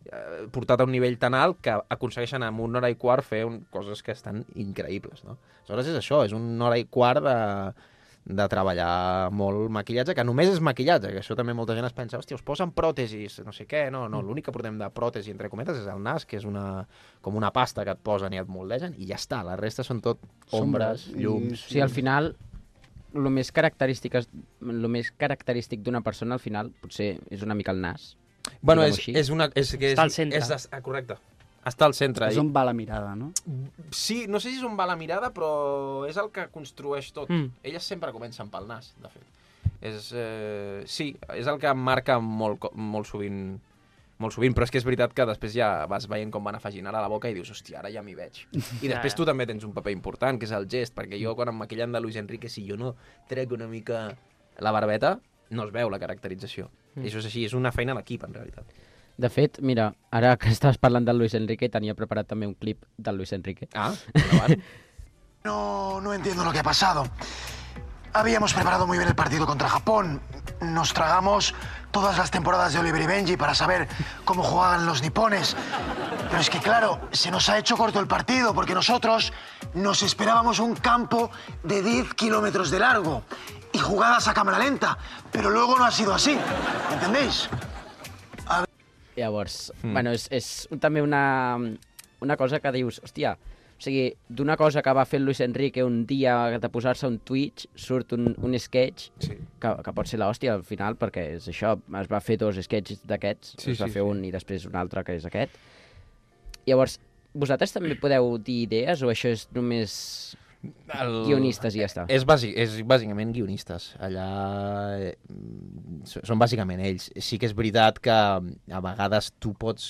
eh, portat a un nivell tan alt que aconsegueixen en una hora i quart fer un, coses que estan increïbles, no? Aleshores és això, és una hora i quart de, de treballar molt maquillatge, que només és maquillatge, que això també molta gent es pensa, hòstia, us posen pròtesis, no sé què, no, no, l'únic que portem de pròtesi, entre cometes, és el nas, que és una, com una pasta que et posen i et moldegen, i ja està, la resta són tot ombres, llums... Sí, al final, el més característic, el més característic d'una persona, al final, potser és una mica el nas. Bueno, és, és una... És, que és, Està al centre. És, ah, correcte. Està al centre. És on va la mirada, no? Sí, no sé si és on va la mirada, però és el que construeix tot. Mm. Elles sempre comencen pel nas, de fet. És, eh, sí, és el que em marca molt, molt sovint, molt sovint, però és que és veritat que després ja vas veient com van afegint ara la boca i dius, hòstia, ara ja m'hi veig. I després tu també tens un paper important, que és el gest, perquè jo quan em maquillen de Luis Enrique, si jo no trec una mica la barbeta, no es veu la caracterització. Mm. I això és així, és una feina d'equip, en realitat. De fet, mira, ara que estaves parlant del Luis Enrique, tenia preparat també un clip del Luis Enrique. Ah, endavant. No, no entiendo lo que ha pasado. Habíamos preparado muy bien el partido contra Japón. Nos tragamos todas las temporadas de Oliver y Benji para saber cómo jugaban los nipones. Pero es que, claro, se nos ha hecho corto el partido porque nosotros nos esperábamos un campo de diez kilómetros de largo y jugadas a cámara lenta. Pero luego no ha sido así. ¿Entendéis? A... Llavors, mm. bueno, és, és també una, una cosa que dius, hòstia, o sigui, d'una cosa que va fer el Luis Enrique un dia de posar-se un Twitch, surt un, un sketch, sí. que, que pot ser l'hòstia al final, perquè és això, es va fer dos sketches d'aquests, sí, es va sí, fer sí. un i després un altre, que és aquest. Llavors, vosaltres també podeu dir idees o això és només el... guionistes i ja està? És, bàsic, és bàsicament guionistes. Allà eh, són bàsicament ells. Sí que és veritat que a vegades tu pots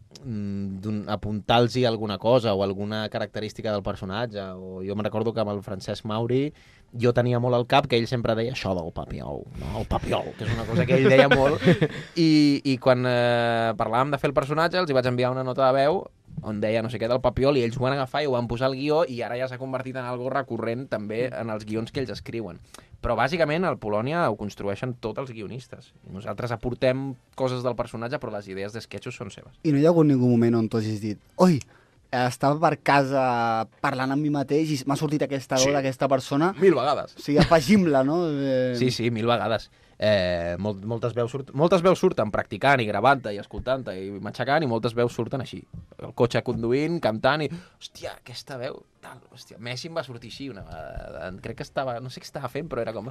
apuntar-los alguna cosa o alguna característica del personatge, o jo me'n recordo que amb el Francesc Mauri jo tenia molt al cap que ell sempre deia això del papiol, no? El papiol, que és una cosa que ell deia molt, i, i quan eh, parlàvem de fer el personatge els hi vaig enviar una nota de veu on deia no sé què del papiol i ells ho van agafar i ho van posar al guió i ara ja s'ha convertit en algo recurrent també en els guions que ells escriuen. Però bàsicament al Polònia ho construeixen tots els guionistes. Nosaltres aportem coses del personatge però les idees d'esquetxos són seves. I no hi ha hagut ningú moment on tu hagis dit oi, estava per casa parlant amb mi mateix i m'ha sortit aquesta olor sí. d'aquesta persona. Mil vegades. O sigui, afegim-la, no? Eh... Sí, sí, mil vegades. Eh, molt, moltes, veus surt, moltes veus surten practicant i gravant-te i escoltant-te i matxacant i moltes veus surten així. El cotxe conduint, cantant i... Hòstia, aquesta veu... Tal, hòstia, Messi em va sortir així una vegada. Crec que estava... No sé què estava fent, però era com...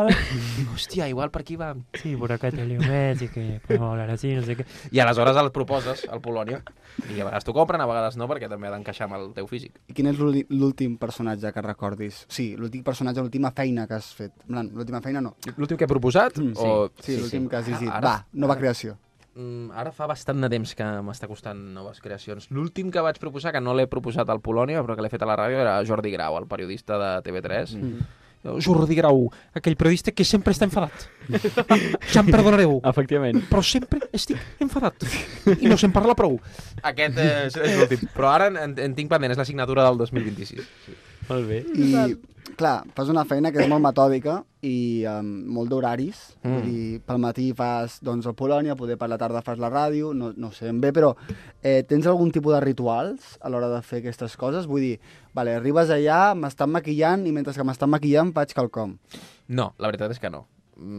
Hòstia, igual per aquí va... Sí, por acá te leo Messi, que podemos hablar así, no sé què... I aleshores el proposes al Polònia i a vegades t'ho compren, a vegades no, perquè també ha d'encaixar amb el teu físic. I quin és l'últim personatge que recordis? Sí, l'últim personatge, l'última feina que has fet. L'última feina no. L'últim que he proposat? Mm, sí, o... sí, sí, l'últim sí. que has dit. Ara, va, nova creació. Mm, ara fa bastant de temps que m'està costant noves creacions. L'últim que vaig proposar, que no l'he proposat al Polònia, però que l'he fet a la ràdio, era Jordi Grau, el periodista de T V tres. Mm. Jordi Grau, aquell periodista que sempre està enfadat. Ja em perdonareu. Efectivament. Però sempre estic enfadat. I no se'n parla prou. Aquest és, és l'últim. Però ara en, en tinc pendent, és la signatura del dos mil vint-i-sis. Sí. Molt bé. I, clar, fas una feina que és molt metòdica i um, molt d'horaris. Mm. Vull dir, pel matí fas doncs, el Polònia, poder per la tarda fas la ràdio, no, no sé ben bé, però eh, tens algun tipus de rituals a l'hora de fer aquestes coses? Vull dir, vale, arribes allà, m'estan maquillant i mentre que m'estan maquillant faig quelcom. No, la veritat és que no.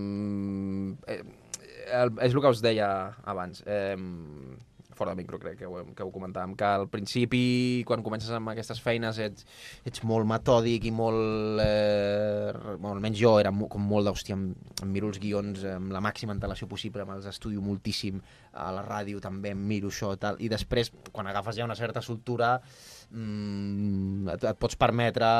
Mm, eh, el, és el que us deia abans. Eh, fora de micro crec que ho, que ho comentàvem, que al principi, quan comences amb aquestes feines, ets, ets molt metòdic i molt... Eh, bueno, almenys jo era mo, com molt d'hòstia, em, em miro els guions amb la màxima antelació possible, me'ls estudio moltíssim, a la ràdio també em miro això, tal, i després, quan agafes ja una certa soltura, mm, et, et pots permetre,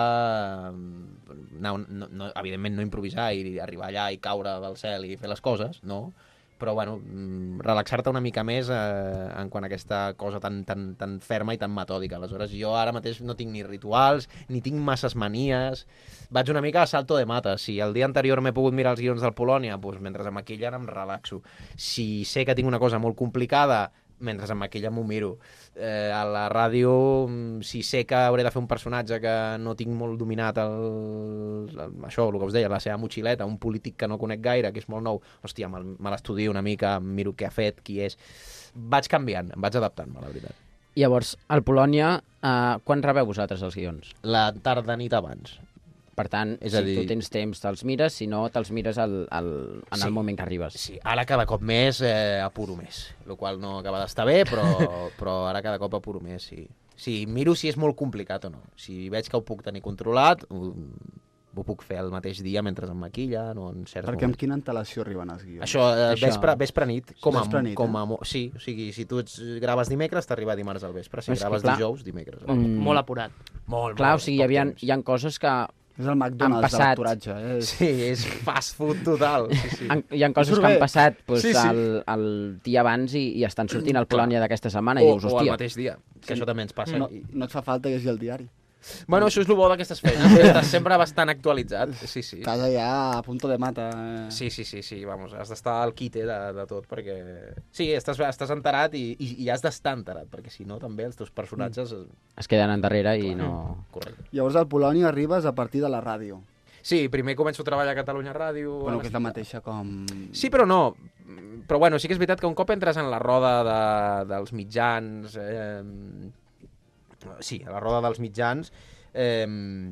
no, no, no, evidentment no improvisar i arribar allà i caure del cel i fer les coses, no? Però, bueno, relaxar-te una mica més eh, en quant a aquesta cosa tan, tan, tan ferma i tan metòdica. Aleshores, jo ara mateix no tinc ni rituals, ni tinc masses manies. Vaig una mica a salto de mata. Si el dia anterior m'he pogut mirar els guions del Polònia, doncs mentre em maquillen em relaxo. Si sé que tinc una cosa molt complicada, mentre em maquilla m'ho miro. Eh, a la ràdio, si sé que hauré de fer un personatge que no tinc molt dominat el, el, això, el que us deia, la seva motxileta, un polític que no conec gaire, que és molt nou, hòstia, me, me l'estudio una mica, miro què ha fet, qui és. Vaig canviant, em vaig adaptant-me, la veritat. Llavors, al Polònia, eh, quan rebeu vosaltres els guions? La tarda nit abans. Per tant, és si a dir... tu tens temps, te'ls mires, si no, te'ls mires al, al, en sí. el moment que arribes. Sí, ara cada cop més eh, apuro més, el qual no acaba d'estar bé, però, però ara cada cop apuro més, sí. Sí, miro si és molt complicat o no. Si veig que ho puc tenir controlat, ho, ho puc fer el mateix dia mentre em maquillen o en certs Perquè moments. amb quina antelació arriben els guions? Això, eh, Això... Vespre, vespre nit, com a, vespre nit, com a, eh? sí, o sigui, si tu ets, graves dimecres, t'arriba dimarts al vespre, si És que, graves clar, dijous, dimecres. Mm. Molt apurat. Molt, Clar, molt, o sigui, hi, havia, hi ha coses que és el McDonald's passat... de l'actoratge. Eh? Sí, és fast food total. Sí, sí. Han, hi ha coses que han passat pues, sí, sí. El, el dia abans i, i estan sortint al Polònia d'aquesta setmana o, i dius, o hòstia... el mateix dia, que sí. Això també ens passa. No, no et fa falta llegir el diari. Bueno, això és el bo d'aquestes feines, estàs sempre bastant actualitzat. Sí, sí. Estàs allà a punto de mata. Eh? Sí, sí, sí, sí, vamos, has d'estar al quite de, de tot, perquè... Sí, estàs, estàs enterat i, i, i has d'estar enterat, perquè si no també els teus personatges... Es queden endarrere i no... Correcte. Llavors al Polònia arribes a partir de la ràdio. Sí, primer començo a treballar a Catalunya Ràdio... Bueno, que és la mateixa com... Sí, però no. Però bueno, sí que és veritat que un cop entres en la roda de, dels mitjans... Eh, sí, a la roda dels mitjans... Eh,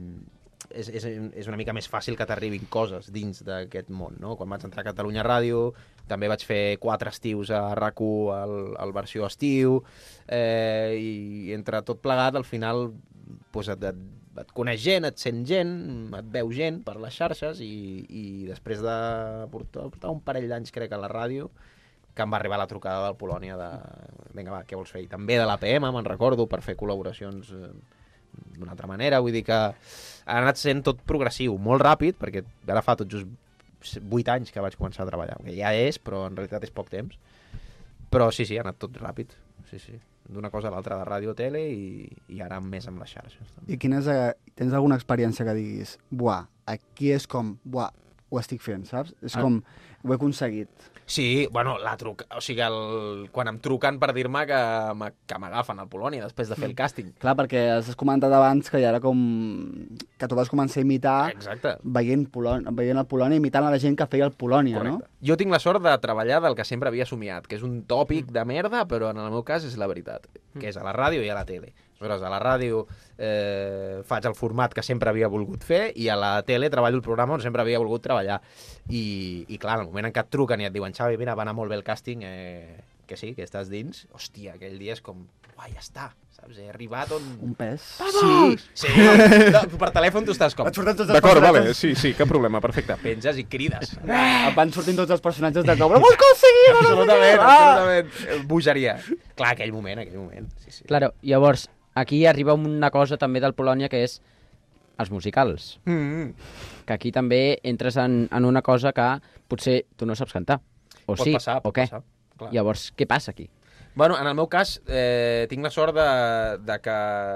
és, és, és una mica més fàcil que t'arribin coses dins d'aquest món, no? Quan vaig entrar a Catalunya Ràdio, també vaig fer quatre estius a R A C u al, al versió estiu, eh, i entre tot plegat, al final, pues, et, et, et coneix gent, et sent gent, et veu gent per les xarxes, i, i després de portar, portar un parell d'anys, crec, a la ràdio, que em va arribar la trucada del Polònia de vinga, va, què vols fer? I també de l'A P M, me'n recordo, per fer col·laboracions eh, d'una altra manera, vull dir que ha anat sent tot progressiu, molt ràpid, perquè ara fa tot just vuit anys que vaig començar a treballar, que ja és, però en realitat és poc temps. Però sí, sí, ha anat tot ràpid, sí, sí, d'una cosa a l'altra, de ràdio a tele i, i ara més amb les xarxes. També. I quines, eh, tens alguna experiència que diguis, buah, aquí és com, buah, ho estic fent, saps? És com, ho he aconseguit. Sí, bueno, la truca... O sigui, el... quan em truquen per dir-me que que m'agafen al Polònia després de fer el càsting. Clar, perquè has comentat abans que ja era com... que tu vas començar a imitar Exacte. Veient, Polònia, veient el Polònia, imitant a la gent que feia el Polònia, Correcte. no? Jo tinc la sort de treballar del que sempre havia somiat, que és un tòpic de merda, però en el meu cas és la veritat, que és a la ràdio i a la tele. Aleshores, a la ràdio eh, faig el format que sempre havia volgut fer i a la tele treballo el programa on sempre havia volgut treballar. I, i clar, en el moment en què et truquen i et diuen Xavi, mira, va anar molt bé el càsting, eh, que sí, que estàs dins, hòstia, aquell dia és com, uai, ja està, saps? He arribat on... Un pes. Sí, sí. No, per telèfon tu estàs com... D'acord, vale, sí, sí, cap problema, perfecte. Penges i crides. Ah, van sortint tots els personatges de cobra. Ho has aconseguit! Absolutament, ah! absolutament. Bogeria. Clar, aquell moment, aquell moment. Sí, sí. Claro, llavors, aquí arriba una cosa també del Polònia que és els musicals. Mm-hmm. Que aquí també entres en, en una cosa que potser tu no saps cantar. O Pot sí, passar, pot o què? passar, clar. Llavors, què passa aquí? Bueno, en el meu cas, eh, tinc la sort de, de que,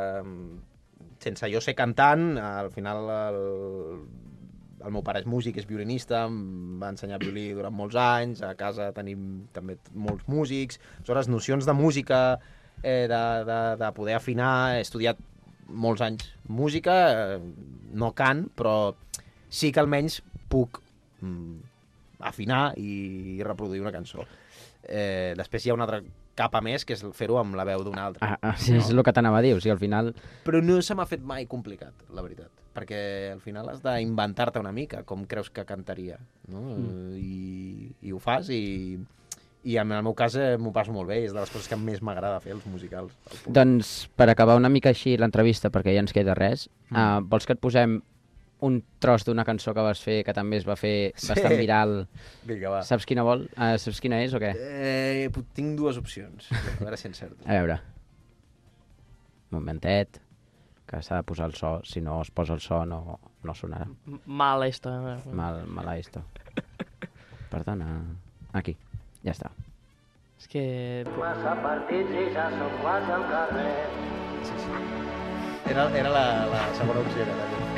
sense jo ser cantant, al final el, el meu pare és músic, és violinista, em va ensenyar violí durant molts anys, a casa tenim també molts músics, aleshores nocions de música, eh, de, de, de poder afinar, he estudiat molts anys música, eh, no cant, però sí que almenys puc mm, afinar i reproduir una cançó. Eh, després hi ha una altra capa més, que és fer-ho amb la veu d'un altre. Ah, ah, sí, no? És el que t'anava a dir, o sigui, al final... Però no se m'ha fet mai complicat, la veritat, perquè al final has d'inventar-te una mica com creus que cantaria, no? Mm. I, i ho fas i... I en el meu cas eh, m'ho passo molt bé, és de les coses que més m'agrada fer, els musicals. Doncs, per acabar una mica així l'entrevista, perquè ja ens queda res, mm. uh, vols que et posem un tros d'una cançó que vas fer, que també es va fer sí. bastant viral? Vinga, va. Saps quina vol? Uh, saps quina és o què? Eh, tinc dues opcions, a veure si encerto. A veure. Un momentet, que s'ha de posar el so, si no es posa el so no, no sonarà. Mal esto. Mal, mal esto. Perdona, aquí. Ja està. És que... Massa partits i ja som quasi al carrer. Sí, sí. Era, era la, la segona opció. Era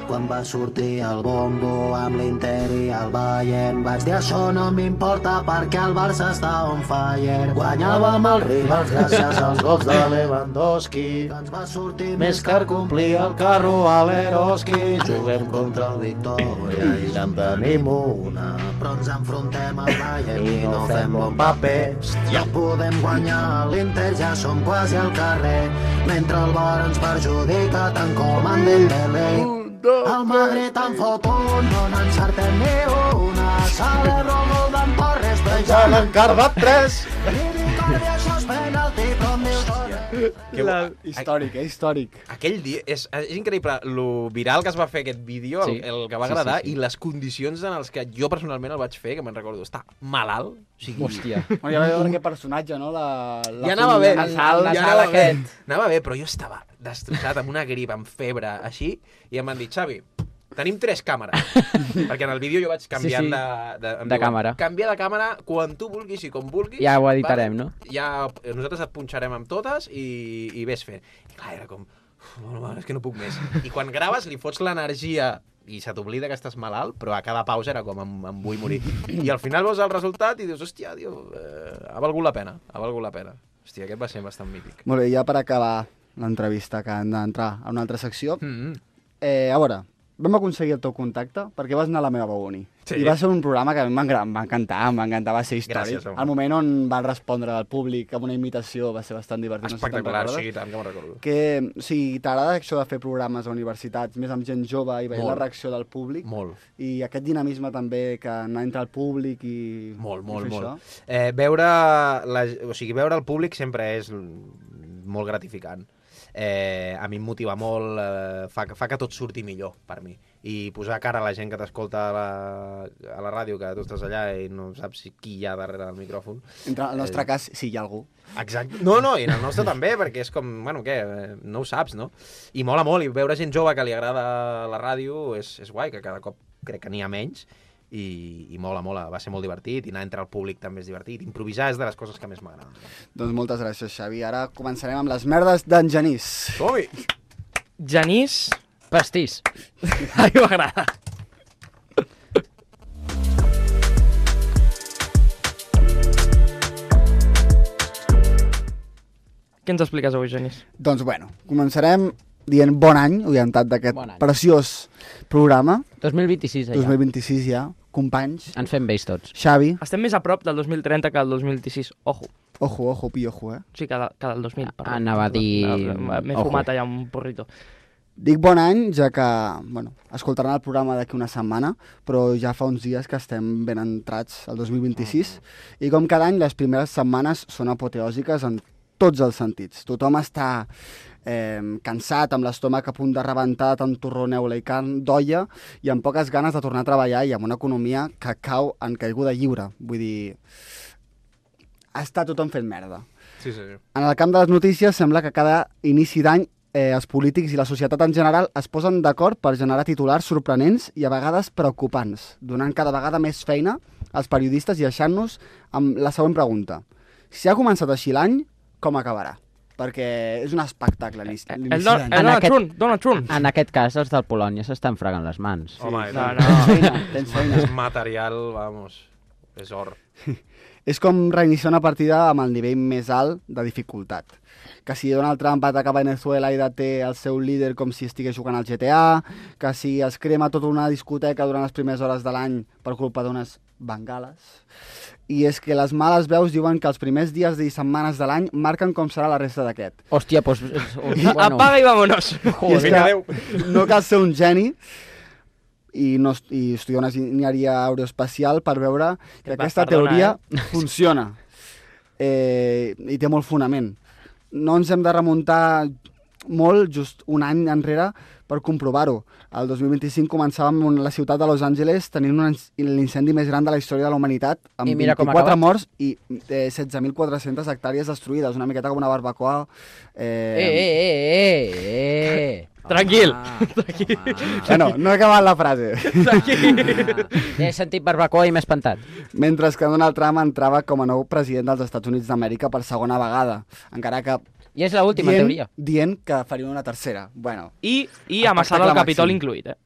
quan va sortir el bombo amb l'Inter i el Bayern. Vaig dir això no m'importa perquè el Barça està on fire. Guanyàvem els rivals gràcies als gols de Lewandowski. Ens va sortir més car complir el carro a l'Eroski. Juguem contra el Victoria i ja en tenim una, però ens enfrontem al Bayern i no fem bon paper. Ja podem guanyar l'Inter, ja som quasi al carrer, mentre el Bar ens perjudica tant com en Dembélé. El Madrid en fot un, no n'encertem ni una. Celebro el gol d'en Torres, però ja n'han cardat tres. I Vicaria, això és penalti, però em diu Torres. Històric, eh? Històric. Aquell dia, és, és increïble, lo viral que es va fer aquest vídeo, Sí. el, el que va Sí, agradar, sí, sí. i les condicions en les que jo personalment el vaig fer, que me'n recordo, està malalt. O sigui, Hòstia. Bueno, ja va veure aquest personatge, no? La, la ja anava bé, família nasal, ja nasal anava bé. aquest. Anava bé, però jo estava destrossat amb una grip, amb febre, així, i em van dir, Xavi, tenim tres càmeres. Perquè en el vídeo jo vaig canviant Sí, sí. de, de, em De càmera. Canviar de càmera quan tu vulguis i com vulguis. Ja ho editarem, vale? no? Ja nosaltres et punxarem amb totes i, i ves fent. I clar, era com, uf, bueno, bueno, és que no puc més. I quan graves li fots l'energia i se t'oblida que estàs malalt, però a cada pausa era com, em, em vull morir. I al final veus el resultat i dius, hòstia, tio, eh, ha valgut la pena, ha valgut la pena. Hòstia, aquest va ser bastant mític. Molt bé, ja per acabar l'entrevista, que hem d'entrar a una altra secció. Mm-hmm. eh, a veure, vam aconseguir el teu contacte perquè vas anar a la meva uni. Sí. I va ser un programa que a mi em va engra- em va encantar, em va encantar, va ser històric. Gràcies, home. El moment on van respondre al públic amb una imitació va ser bastant divertit. Espectacular, no sé o si sigui, te'n tant que me'n recordo. que, o sigui, t'agrada això de fer programes a universitats, més amb gent jove i veient Molt. la reacció del públic? Molt. I aquest dinamisme també que anar entre el públic i... Molt, i molt, fer molt. això? Eh, veure, la, o sigui, veure el públic sempre és molt gratificant. Eh, a mi em motiva molt, eh, fa, fa que tot surti millor per mi. I posar cara a la gent que t'escolta a, la, a la ràdio, que tu estàs allà i no saps qui hi ha darrere del micròfon. Entre el nostre Eh, cas, si hi ha algú. Exacte. No, no, i en el nostre també, perquè és com, bueno, què, eh, no ho saps, no? I mola molt, i veure gent jove que li agrada la ràdio és, és guai, que cada cop crec que n'hi ha menys, i, i mola, mola, va ser molt divertit, i anar entre el públic també és divertit. Improvisar és de les coses que més m'agraden. Doncs moltes gràcies, Xavi. Ara començarem amb les merdes d'en Genís. Som-hi! Genís... Pastís. A mi m'agrada. Què ens expliques avui, Genís? Doncs bueno, començarem dient bon any, orientat d'aquest Bon any. preciós programa. dos mil vint-i-sis, ja. dos mil vint-i-sis ja, companys. Ens fem vells tots. Xavi. Estem més a prop del dos mil trenta que del dos mil vint-i-sis. Ojo. Ojo, ojo, piojo, eh? Sí, que, de, que del dos mil, perdó. Anava a dir... M'he Ojo. fumat allà un porrito. Dic bon any, ja que, bueno, escoltaran el programa d'aquí una setmana, però ja fa uns dies que estem ben entrats al dos mil vint-i-sis, i com cada any, les primeres setmanes són apoteòsiques en tots els sentits. Tothom està eh, cansat, amb l'estómac a punt de rebentar, tant torró, neula i carn d'olla, i amb poques ganes de tornar a treballar i amb una economia que cau en caiguda lliure. Vull dir, està tothom fent merda. Sí, sí. En el camp de les notícies sembla que cada inici d'any eh, els polítics i la societat en general es posen d'acord per generar titulars sorprenents i a vegades preocupants, donant cada vegada més feina als periodistes i deixant-nos amb la següent pregunta. Si ha començat així l'any, com acabarà? Perquè és un espectacle l'inici El, l'inici don, d'any. el Donald Trump, Donald Trump. En aquest cas, els del Polònia s'estan fregant les mans. Home, i no, tant. no. Tens feina, tens feina. És material, vamos, és or. És com reiniciar una partida amb el nivell més alt de dificultat. Que si Donald Trump ataca Venezuela i deté el seu líder com si estigués jugant al G T A, que si es crema tota una discoteca durant les primeres hores de l'any per culpa d'unes bengales. I és que les males veus diuen que els primers dies i setmanes de l'any marquen com serà la resta d'aquest. Hòstia, doncs... Pues, bueno. Apaga i vámonos. I és que no cal ser un geni i, no, i estudiar una enginyeria aeroespacial per veure que Va, aquesta perdona, teoria eh? funciona. Eh, I té molt fonament. No ens hem de remuntar molt, just un any enrere, per comprovar-ho. El dos mil vint-i-cinc començàvem amb la ciutat de Los Angeles tenint un, l'incendi més gran de la història de la humanitat, amb I mira com ha vint-i-quatre acabat. morts i eh, setze mil quatre-centes hectàrees destruïdes, una miqueta com una barbacoa. Eh, eh, eh, eh, eh. Tranquil. Tranquil. Bueno, no he acabat la frase. Ah, he sentit barbacoa i m'he espantat. Mentre que Donald Trump entrava com a nou president dels Estats Units d'Amèrica per segona vegada, encara que... I és l'última dient, teoria. Dient que faria una tercera. Bueno, I, i amassada espectacle al Capitol màxim. incluït, eh?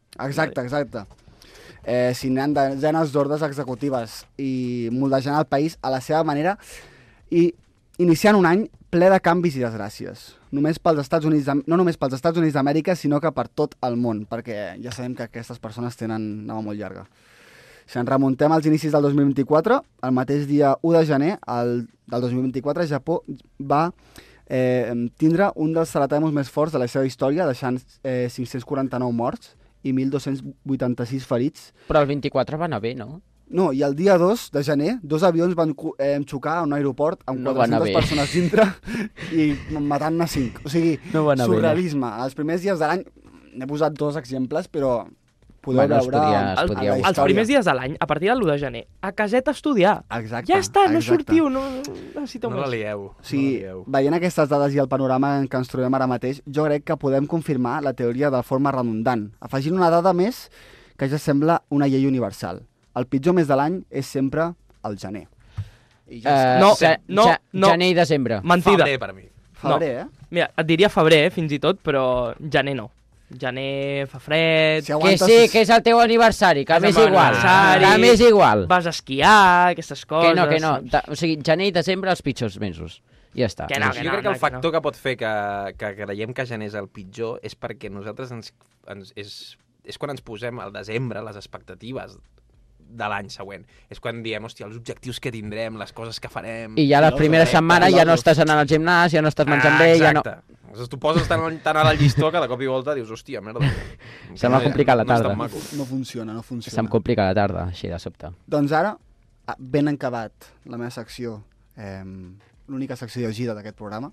Exacte, exacte. Eh, signant desenes d'ordres executives i moldejant el país a la seva manera i iniciant un any ple de canvis i desgràcies. Només pels Estats Units, no només pels Estats Units d'Amèrica, sinó que per tot el món, perquè ja sabem que aquestes persones tenen una molt llarga. Si ens remuntem als inicis del dos mil vint-i-quatre, el mateix dia u de gener el, del dos mil vint-i-quatre, Japó va eh, tindre un dels terratrèmols més forts de la seva història, deixant eh, cinc-cents quaranta-nou morts i mil dos-cents vuitanta-sis ferits. Però el vint-i-quatre va anar bé, no? No, i el dia dos de gener, dos avions van eh, xocar a un aeroport amb No quatre-centes persones dintre i matant-ne cinc. O sigui, No va anar bé, no. surrealisme. Els primers dies de l'any, n'he posat dos exemples, però podeu Bueno, es veure podria- a, es a podria la buscar. Els història. primers dies de l'any, a partir de l'u de gener, a caseta a estudiar. Exacte, Ja està, no exacte. sortiu, no necessiteu No més. la lieu. O sigui, veient aquestes dades i el panorama en què ens trobem ara mateix, jo crec que podem confirmar la teoria de forma redundant, afegint una dada més que ja sembla una llei universal. El pitjor mes de l'any és sempre el gener. I ja Eh, està. No, ja- no, ja- no. gener i desembre. Mentida. Febrer, per mi. Febrer, eh? Mira, et diria febrer, eh, fins i tot, però gener no. Gener fa fred... Si Que aguantes... sí, que és el teu aniversari, que És m'és el meu igual. aniversari. Que m'és igual. Vas a esquiar, aquestes coses... Que no, que no. De, o sigui, gener i desembre els pitjors mesos. Ja està. Que no, que jo no, crec que no, el que factor que pot fer que, que creiem que gener és el pitjor és perquè nosaltres ens, ens, és, és quan ens posem al desembre les expectatives de l'any següent. És quan diem, hòstia, els objectius que tindrem, les coses que farem... I ja la primera setmana ja no estàs anant al gimnàs, ja no estàs menjant bé, ja no... Exacte. Tu poses tan, tan alt al llistó que de cop i volta dius, hòstia, merda. Se m'ha complicat la No és tarda. tan maco. No funciona, no funciona. Se'm complica la tarda, així de sobte. Doncs ara, ah, ben acabat la meva secció, eh, l'única secció llegida d'aquest programa,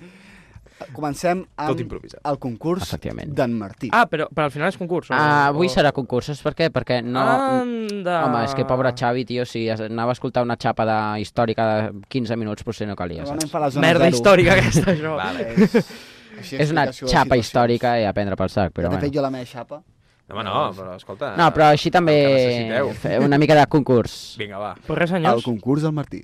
comencem amb Tot improvisat. el concurs Efectivament. d'en Martí. Ah, però, però al final és concurs. o- Ah, avui o- serà concurs, saps per què? Perquè no... Anda. Home, és que pobre Xavi, tio, si anava a escoltar una xapa de històrica de quinze minuts, potser no calia, Normalment saps? fa la zona Merda zero. històrica aquesta, això. Vale. És, així, És una explicació de xapa situacions. històrica i a prendre pel sac, però Ja t'he fet bueno. jo la meva xapa. Home, no, però escolta... No, però així també el que necessiteu. fer una mica de concurs. Vinga, va. Pues res, El senyors. concurs del Martí.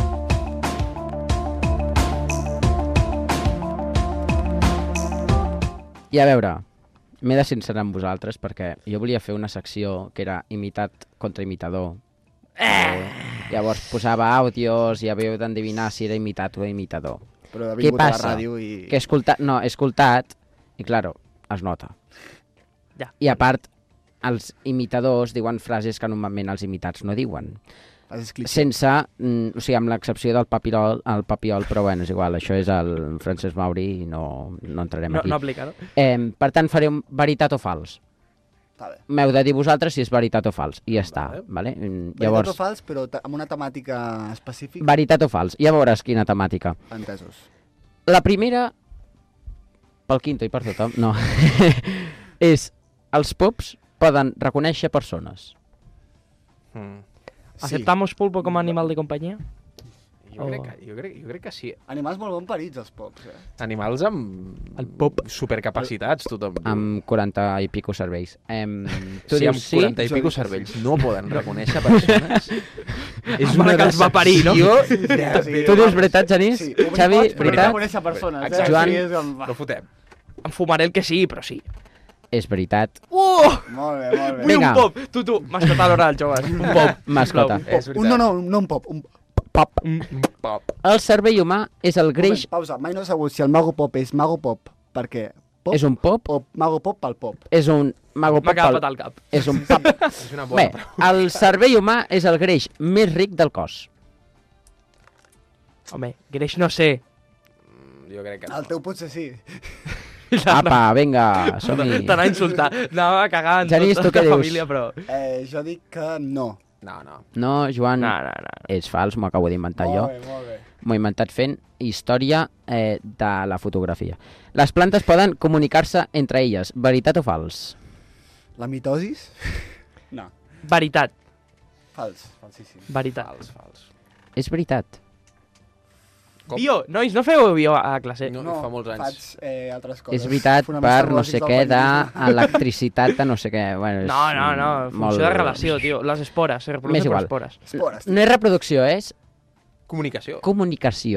I a veure, m'he de sincerar amb vosaltres perquè jo volia fer una secció que era imitat contra imitador. Eh. Llavors posava àudios i havíeu d'endevinar si era imitat o imitador. Però ha Què vingut a la passa? ràdio i... Que he escoltat, no, he escoltat i, claro, es nota. Ja. I a part, els imitadors diuen frases que normalment els imitats no diuen. Has escrit... Sense, mm, o sigui, amb l'excepció del papiol, el papiol, però bueno, és igual, això és el Francesc Mauri i no, no entrarem No, aquí. no aplica, no? Eh, per tant, faré un veritat o fals. Està bé. M'heu de dir vosaltres si és veritat o fals. I ja està, Vale. vale? Mm, Veritat Llavors, o fals, però ta- amb una temàtica específica. veritat o fals. Ja veuràs quina temàtica. Entesos. La primera, pel quinto i per tothom, no, és els pops poden reconèixer persones. Mm. ¿Aceptamos pulpo como animal de compañía? Jo, Oh. crec que, jo, crec, jo crec que sí. Animals molt ben parits, els pops, eh? Animals amb El pop. supercapacitats, tothom diu. Amb quaranta i pico cervells. Em, tu Sí, dius amb sí? quaranta i Jo pico dic que cervells no poden reconèixer persones. És Mare que els va parir, no? decepció de- Tu dius veritat, Genís? Sí, ho Xavi, pots, però no veritat? reconèixer persones, Exacte. eh? Joan. Sí, és com... No fotem. Em fumaré el que sí, però sí. És veritat. Uh! Molt bé, molt bé. Vull Vinga. un pop. Tu, tu, mascota a l'oral, joves. Un pop. Mascota. sisplau. És veritat. Un, no, no, no un pop, un pop. Pop. El cervell humà és el greix... Moment, pausa, mai no he sabut si el Mago Pop és Mago Pop perquè pop És un pop? o Mago Pop pel pop. És un mago M'ha pop... quedat pel- fatal al cap. És un pop... És una bona Bé, el cervell humà és el greix més ric del cos. Home, greix no sé. Jo crec que no. El teu potser sí. Apa, vinga, som-hi. T'anava a insultar. Anava a cagar en Genís, tota tu què la dius? família, però... Eh, jo dic que no. No, no. No, Joan, No, no, no. és fals, m'ho acabo d'inventar jo. Molt bé, molt bé. M'ho he inventat fent història eh, de la fotografia. Les plantes poden comunicar-se entre elles. Veritat o fals? La mitosis? No. Veritat. Fals, falsíssim. Veritat. Fals, fals. És veritat. Com? Bio, nois, no feu bio a classe? No, fa molts anys. faig eh, altres coses. És veritat per no sé què d'electricitat de no sé què. Bueno, és No, no, no. molt- Funció de relació, tio. Les espores. Se M'és reproducen per igual. espores. Espores. No és reproducció, és Comunicació. comunicació.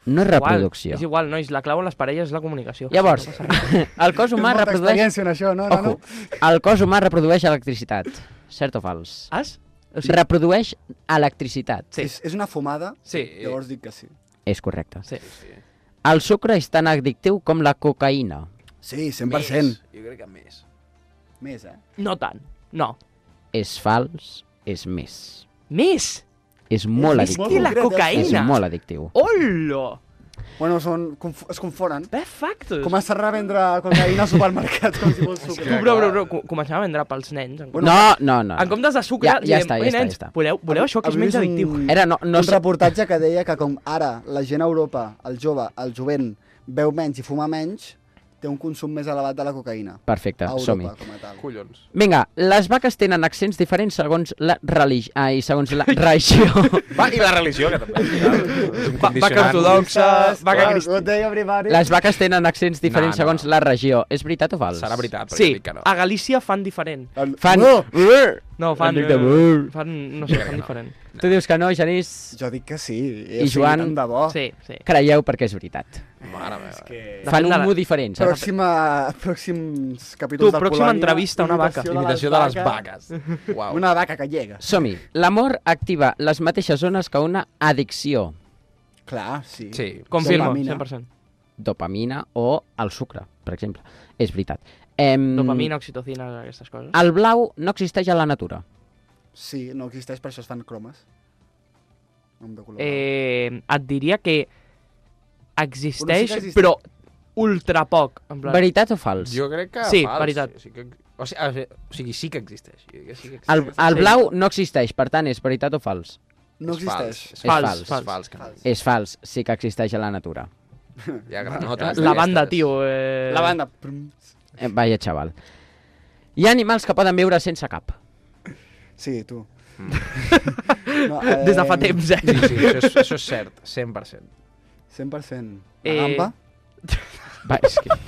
No és reproducció. És igual, nois, la clau en les parelles és la comunicació. Llavors, el cos humà Tens molta reprodueix... experiència en això, no, no, no? Ojo, el cos humà reprodueix electricitat. Cert o fals? Has? O sigui... Reprodueix electricitat. Sí. És, és una fumada? Sí. Llavors dic que sí. És correcte. Sí. El sucre és tan addictiu com la cocaïna. Sí, cent per cent. Més. Jo crec que més. Més, eh? No tant, no. És fals, és més. Més? És molt És addictiu. que la cocaïna... És molt addictiu. Hola! Bueno, són, conf es confonen. Perfecte. Començar a vendre cocaïna al supermercat com si fos sucre. Tu, bro, bro, bro, co- comencem a vendre pels nens. En... No, no, no. En comptes de sucre, Ja- ja diem, està, ja "Oi, està, nens, ja està." Voleu, voleu això que és menys addictiu? Era, no, no un sé- reportatge que deia que com ara la gent a Europa, el jove, el jovent, beu menys i fuma menys, té un consum més elevat de la cocaïna. Perfecte, A Europa, som-hi. com a tal. Collons. Vinga, les vaques tenen accents diferents segons la religió. Ai, segons la regió. Va, i la religió, que també. Va, vaca ortodoxa, vaca cristiana. Ho deia primari. Les vaques tenen accents diferents No, no. segons la regió. És veritat o fals? Serà veritat, però Sí, jo dic que no. a Galícia fan diferent. Fan... No! No, fan... Enric de eh, Burr. fan no sé, fan diferent. Tu dius que no, Genís? Jo dic que sí. I Joan? Tant de bo. Sí, sí. Creieu perquè és veritat. Mare meva. Que... Fan Depèn un de la- mu diferent, saps? Pròxima, pròxims Tu, capítols de pròxima Polònia, entrevista a una vaca. Imitació de les vaques. Uau. Una vaca que llega. Som-hi. L'amor activa les mateixes zones que una addicció. Clar, sí. Sí. Confirmo, Dopamina. cent per cent. Dopamina o el sucre, per exemple. És veritat. Em... Dopamina, oxitocina, aquestes coses. El blau no existeix a la natura. Sí, no existeix, per això es fan cromes. Nom de color. Eh, et diria que existeix, Bueno, sí que existeix. però ultra poc. En plan... Veritat o fals? Jo crec que Sí, fals. veritat. Sí que... O, sigui, o, sigui, o sigui, sí que existeix. Jo crec que sí que El, existeix. el Sí. blau no existeix, per tant, és veritat o fals? No És existeix. fals. És Fals, fals. fals. És fals. Que no. És fals, sí que existeix a la natura. Hi ha granotes. La banda, d'aquestes. tio. Eh... La banda. Eh, vaya xaval. Hi ha animals que poden viure sense cap. Sí, tu. Mm. No, eh, Des de fa temps, eh? Sí, sí, això és, això és cert, cent per cent. cent per cent. La Eh, gamba, Va, és que...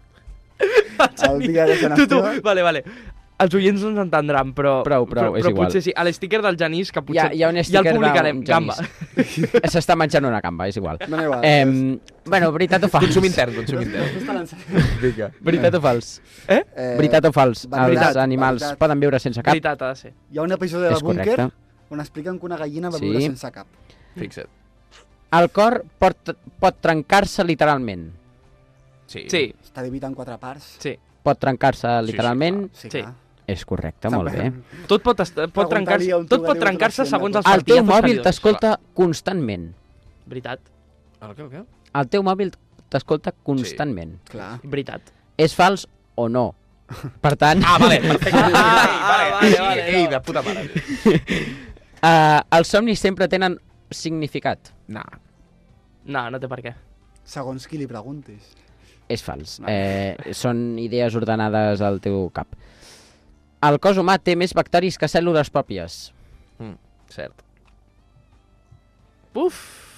el dia de Sant Tu, tu, Esteve. vale, vale. Els oients no ens entendran, però... Prou, prou, però, és però igual. potser sí. A l'sticker del Genís, que Hi ha, potser... hi ha un ja sticker el publicarem. d'un Gamba. Genís. S'està menjant una gamba, és igual. No, no, igual. Eh, bueno, veritat o fals? Consum intern, consum intern. Digue. Veritat o fals? Eh? Eh, Veritat o fals? veritat, Els animals veritat. poden viure sense cap? Veritat, ha de ser. Hi ha un episodi de És Búnker correcte. on expliquen que una gallina va Sí. viure sense cap. Fixa't. El cor pot, pot trencar-se literalment. Sí. Sí, Està dividit en quatre parts. sí. Pot trencar-se literalment. Sí, Sí. clar. És correcte, molt bé. Tot pot, est- pot Preguntar-li trencar-se a un tot tu pot que diu trencar-se que segons els El teu partidazos mòbil seguidors. t'escolta constantment. Veritat, El què, el què? El teu mòbil t'escolta constantment. Clar. veritat. És fals o no? Per tant, Ah, vale, perfecte. Ah, Ai, vale, vale, vale, Ei, no. de puta mare. uh, els somnis sempre tenen significat. No. No, no té per què. Segons qui li preguntis. És fals. Eh, són idees ordenades al teu cap. El cos humà té més bacteris que cèl·lules pròpies. Mm, cert. Uf!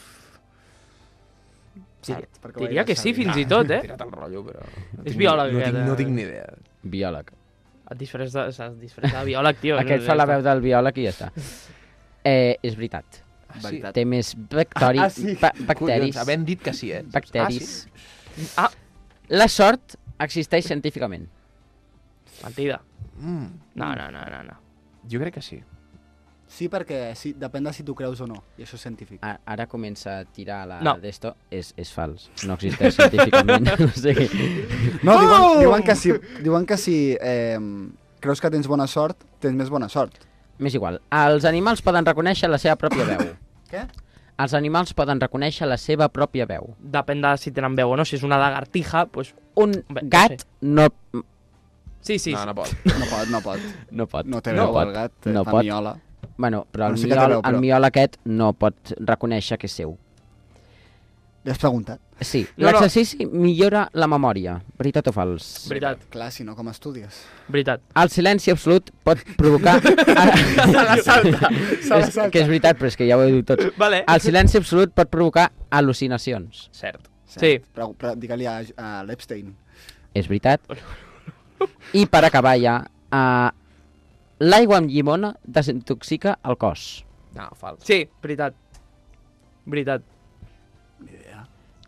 Cert, Diria, perquè ho diria vaig que sí, deixar fins dir. i tot, He eh? tirat el rotllo, però... No És tinc- biòleg, no, aquest, tinc, no eh? tinc ni idea. Biòleg. Et disfressa de, es disfressa de biòleg, tio. Aquest fa la veu del biòleg i ja està. Eh, és veritat. Ah, sí? Té més bacteri... Ah, sí. ba bacteris. Collons, havent dit que sí, eh? Bacteris. Ah, La sort existeix científicament. mentida. Mm. No, no, no, no, no. Jo crec que sí. Sí, perquè sí, depèn de si tu creus o no, i això és científic. A ara comença a tirar la No. d'esto. És, és fals. No existeix científicament. o sigui... No, diuen, diuen que si, diuen que si eh, creus que tens bona sort, tens més bona sort. M'és igual. Els animals poden reconèixer la seva pròpia veu. Què? Els animals poden reconèixer la seva pròpia veu. Depèn de si tenen veu o no. Si és una lagartija, doncs... Un Bé, no gat sé. no... Sí, sí. No, sí. no pot. No pot, no pot. No pot. No té no veu pot. el gat, eh, no fa pot. miola. Bueno, però el, Bueno, sí que té miol, veu, però- el miol aquest no pot reconèixer que és seu. Li has preguntat? Sí, No, no. l'exercici millora la memòria. Veritat o fals? Veritat, Clar, si no, com estudies? veritat. El silenci absolut pot provocar... Se la salta, se la és, salta. que és veritat, però és que ja ho he dit tot. Vale. El silenci absolut pot provocar al·lucinacions. Cert. Sí. Però, però digue-li a, a l'Epstein. És veritat. I per acabar ja, uh, l'aigua amb llimona desintoxica el cos. No, fals. Sí, veritat. Veritat.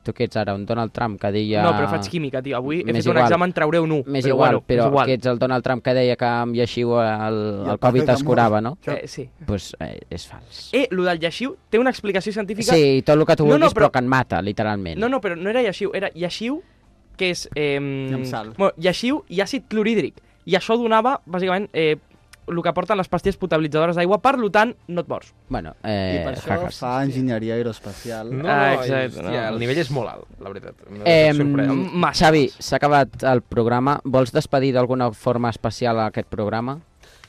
Tu que ets ara un Donald Trump que deia... No, però faig química, tio. Avui he M'és fet un igual. examen, trauré un u. M'és però igual, bueno, però és igual. que ets el Donald Trump que deia que amb lleixiu el, I el el Covid paper es curava, no? Eh, sí. Doncs pues, eh, és fals. Eh, lo del lleixiu té una explicació científica... Sí, tot el que tu No, vulguis, no, però... però que en mata, literalment. No, no, però no era lleixiu, era lleixiu, que és... Eh, amb sal. Bueno, lleixiu i àcid clorhídric. I això donava, bàsicament, eh, el que porten les pastilles potabilitzadores d'aigua, per tant, no et mors. Bueno, I eh, per això hackers. fa enginyeria aeroespacial. No, Ah, no, exacte, hòstia, no. el nivell és molt alt, la veritat. M'ha Eh, sorprès. Massa. Xavi, s'ha acabat el programa. Vols despedir d'alguna forma especial a aquest programa?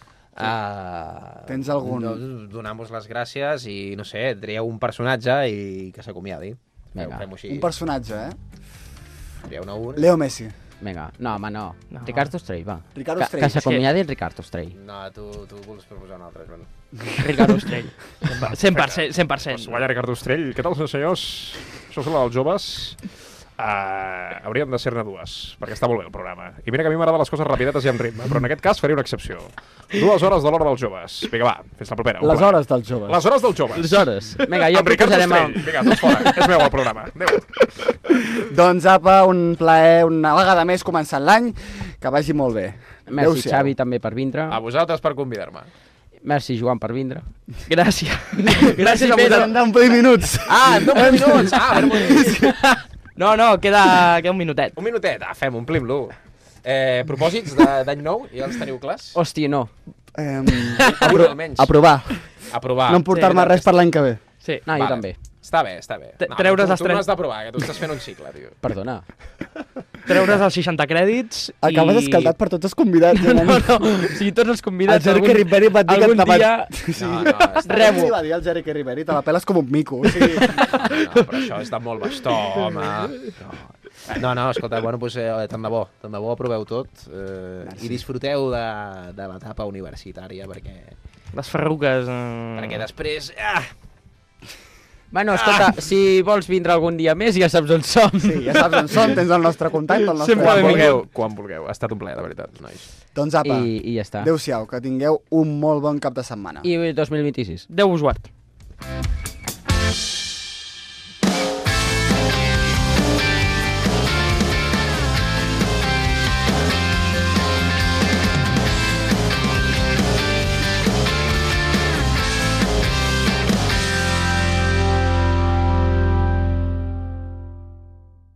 Uh, Tens algun? No, donar-vos les gràcies i, no sé, trieu un personatge i que s'acomiadi. Vinga. Fem-ho així. Un personatge, eh? Trieu una un. Leo Messi. Vinga, no, home, no. No. Ricardo Estrell, va. Ricardo Que- Estrell. Que s'acomiadi el Ricardo Estrell. No, tu, tu vols proposar un altre, Joan. Ricardo Estrell. cent per cent, cent per cent. Pues vaya Ricardo Estrell. Què tal, senyors? Això és la dels joves. Uh, haurien de ser-ne dues, perquè està molt bé el programa. I mira que a mi m'agraden les coses rapidetes i en ritme, però en aquest cas faré una excepció. Dues hores de l'hora dels joves. Vinga, va, fins la propera. Un Les plaer. hores dels joves. Les hores dels joves. Les hores. Vinga, jo Amb Ricardo proposarem... Estrell. Vinga, tots fora. És meu el programa. Adéu. Doncs apa, un plaer una vegada més començant l'any, que vagi molt bé. Merci, Adéu-siau. Xavi, també per vindre. A vosaltres per convidar-me. Merci, Joan, per vindre. Gràcies. Gràcies a vosaltres. Hem d'omplir minuts. Ah, no, un minuts. Ah, a No, no, queda, queda un minutet. Un minutet. Ah, fem, omplim-lo. Eh, propòsits de- d'any nou, ja els teniu clars? Hòstia, no. Eh, Un almenys. aprovar. Aprovar. No emportar-me Sí, res per l'any que ve. Sí. No, jo Vale. també. Està bé, està bé. Te- treure's tu, les tu tres- no has d'aprovar, que tu estàs fent un cicle, tio. Perdona. Treure's els seixanta crèdits Acabes i... escaldat per tots els convidats. No, no, no. O sigui, tots els El convidats... Jerry Riveri va dir que algun et dia... Sí. No, no, està bé. Rebo. Li va dir al Jerry Riveri, te la peles com un mico. O sigui... No, però això és de molt bastó, home. No, no, no escolta, bueno, doncs, eh, tant de bo, tant de bo aproveu tot eh, i disfruteu de, de l'etapa universitària, perquè, Les ferrugues... Eh... perquè després... Ah, Bueno, escolta, ah. si vols vindre algun dia més, ja saps on som. Sí, ja saps on som, tens el nostre contacte, el nostre... quan vulgueu, quan vulgueu. Ha estat un plaer, de veritat, nois. Doncs apa, I, i ja està. adéu-siau, que tingueu un molt bon cap de setmana. I dos mil vint-i-sis. Déu us guard.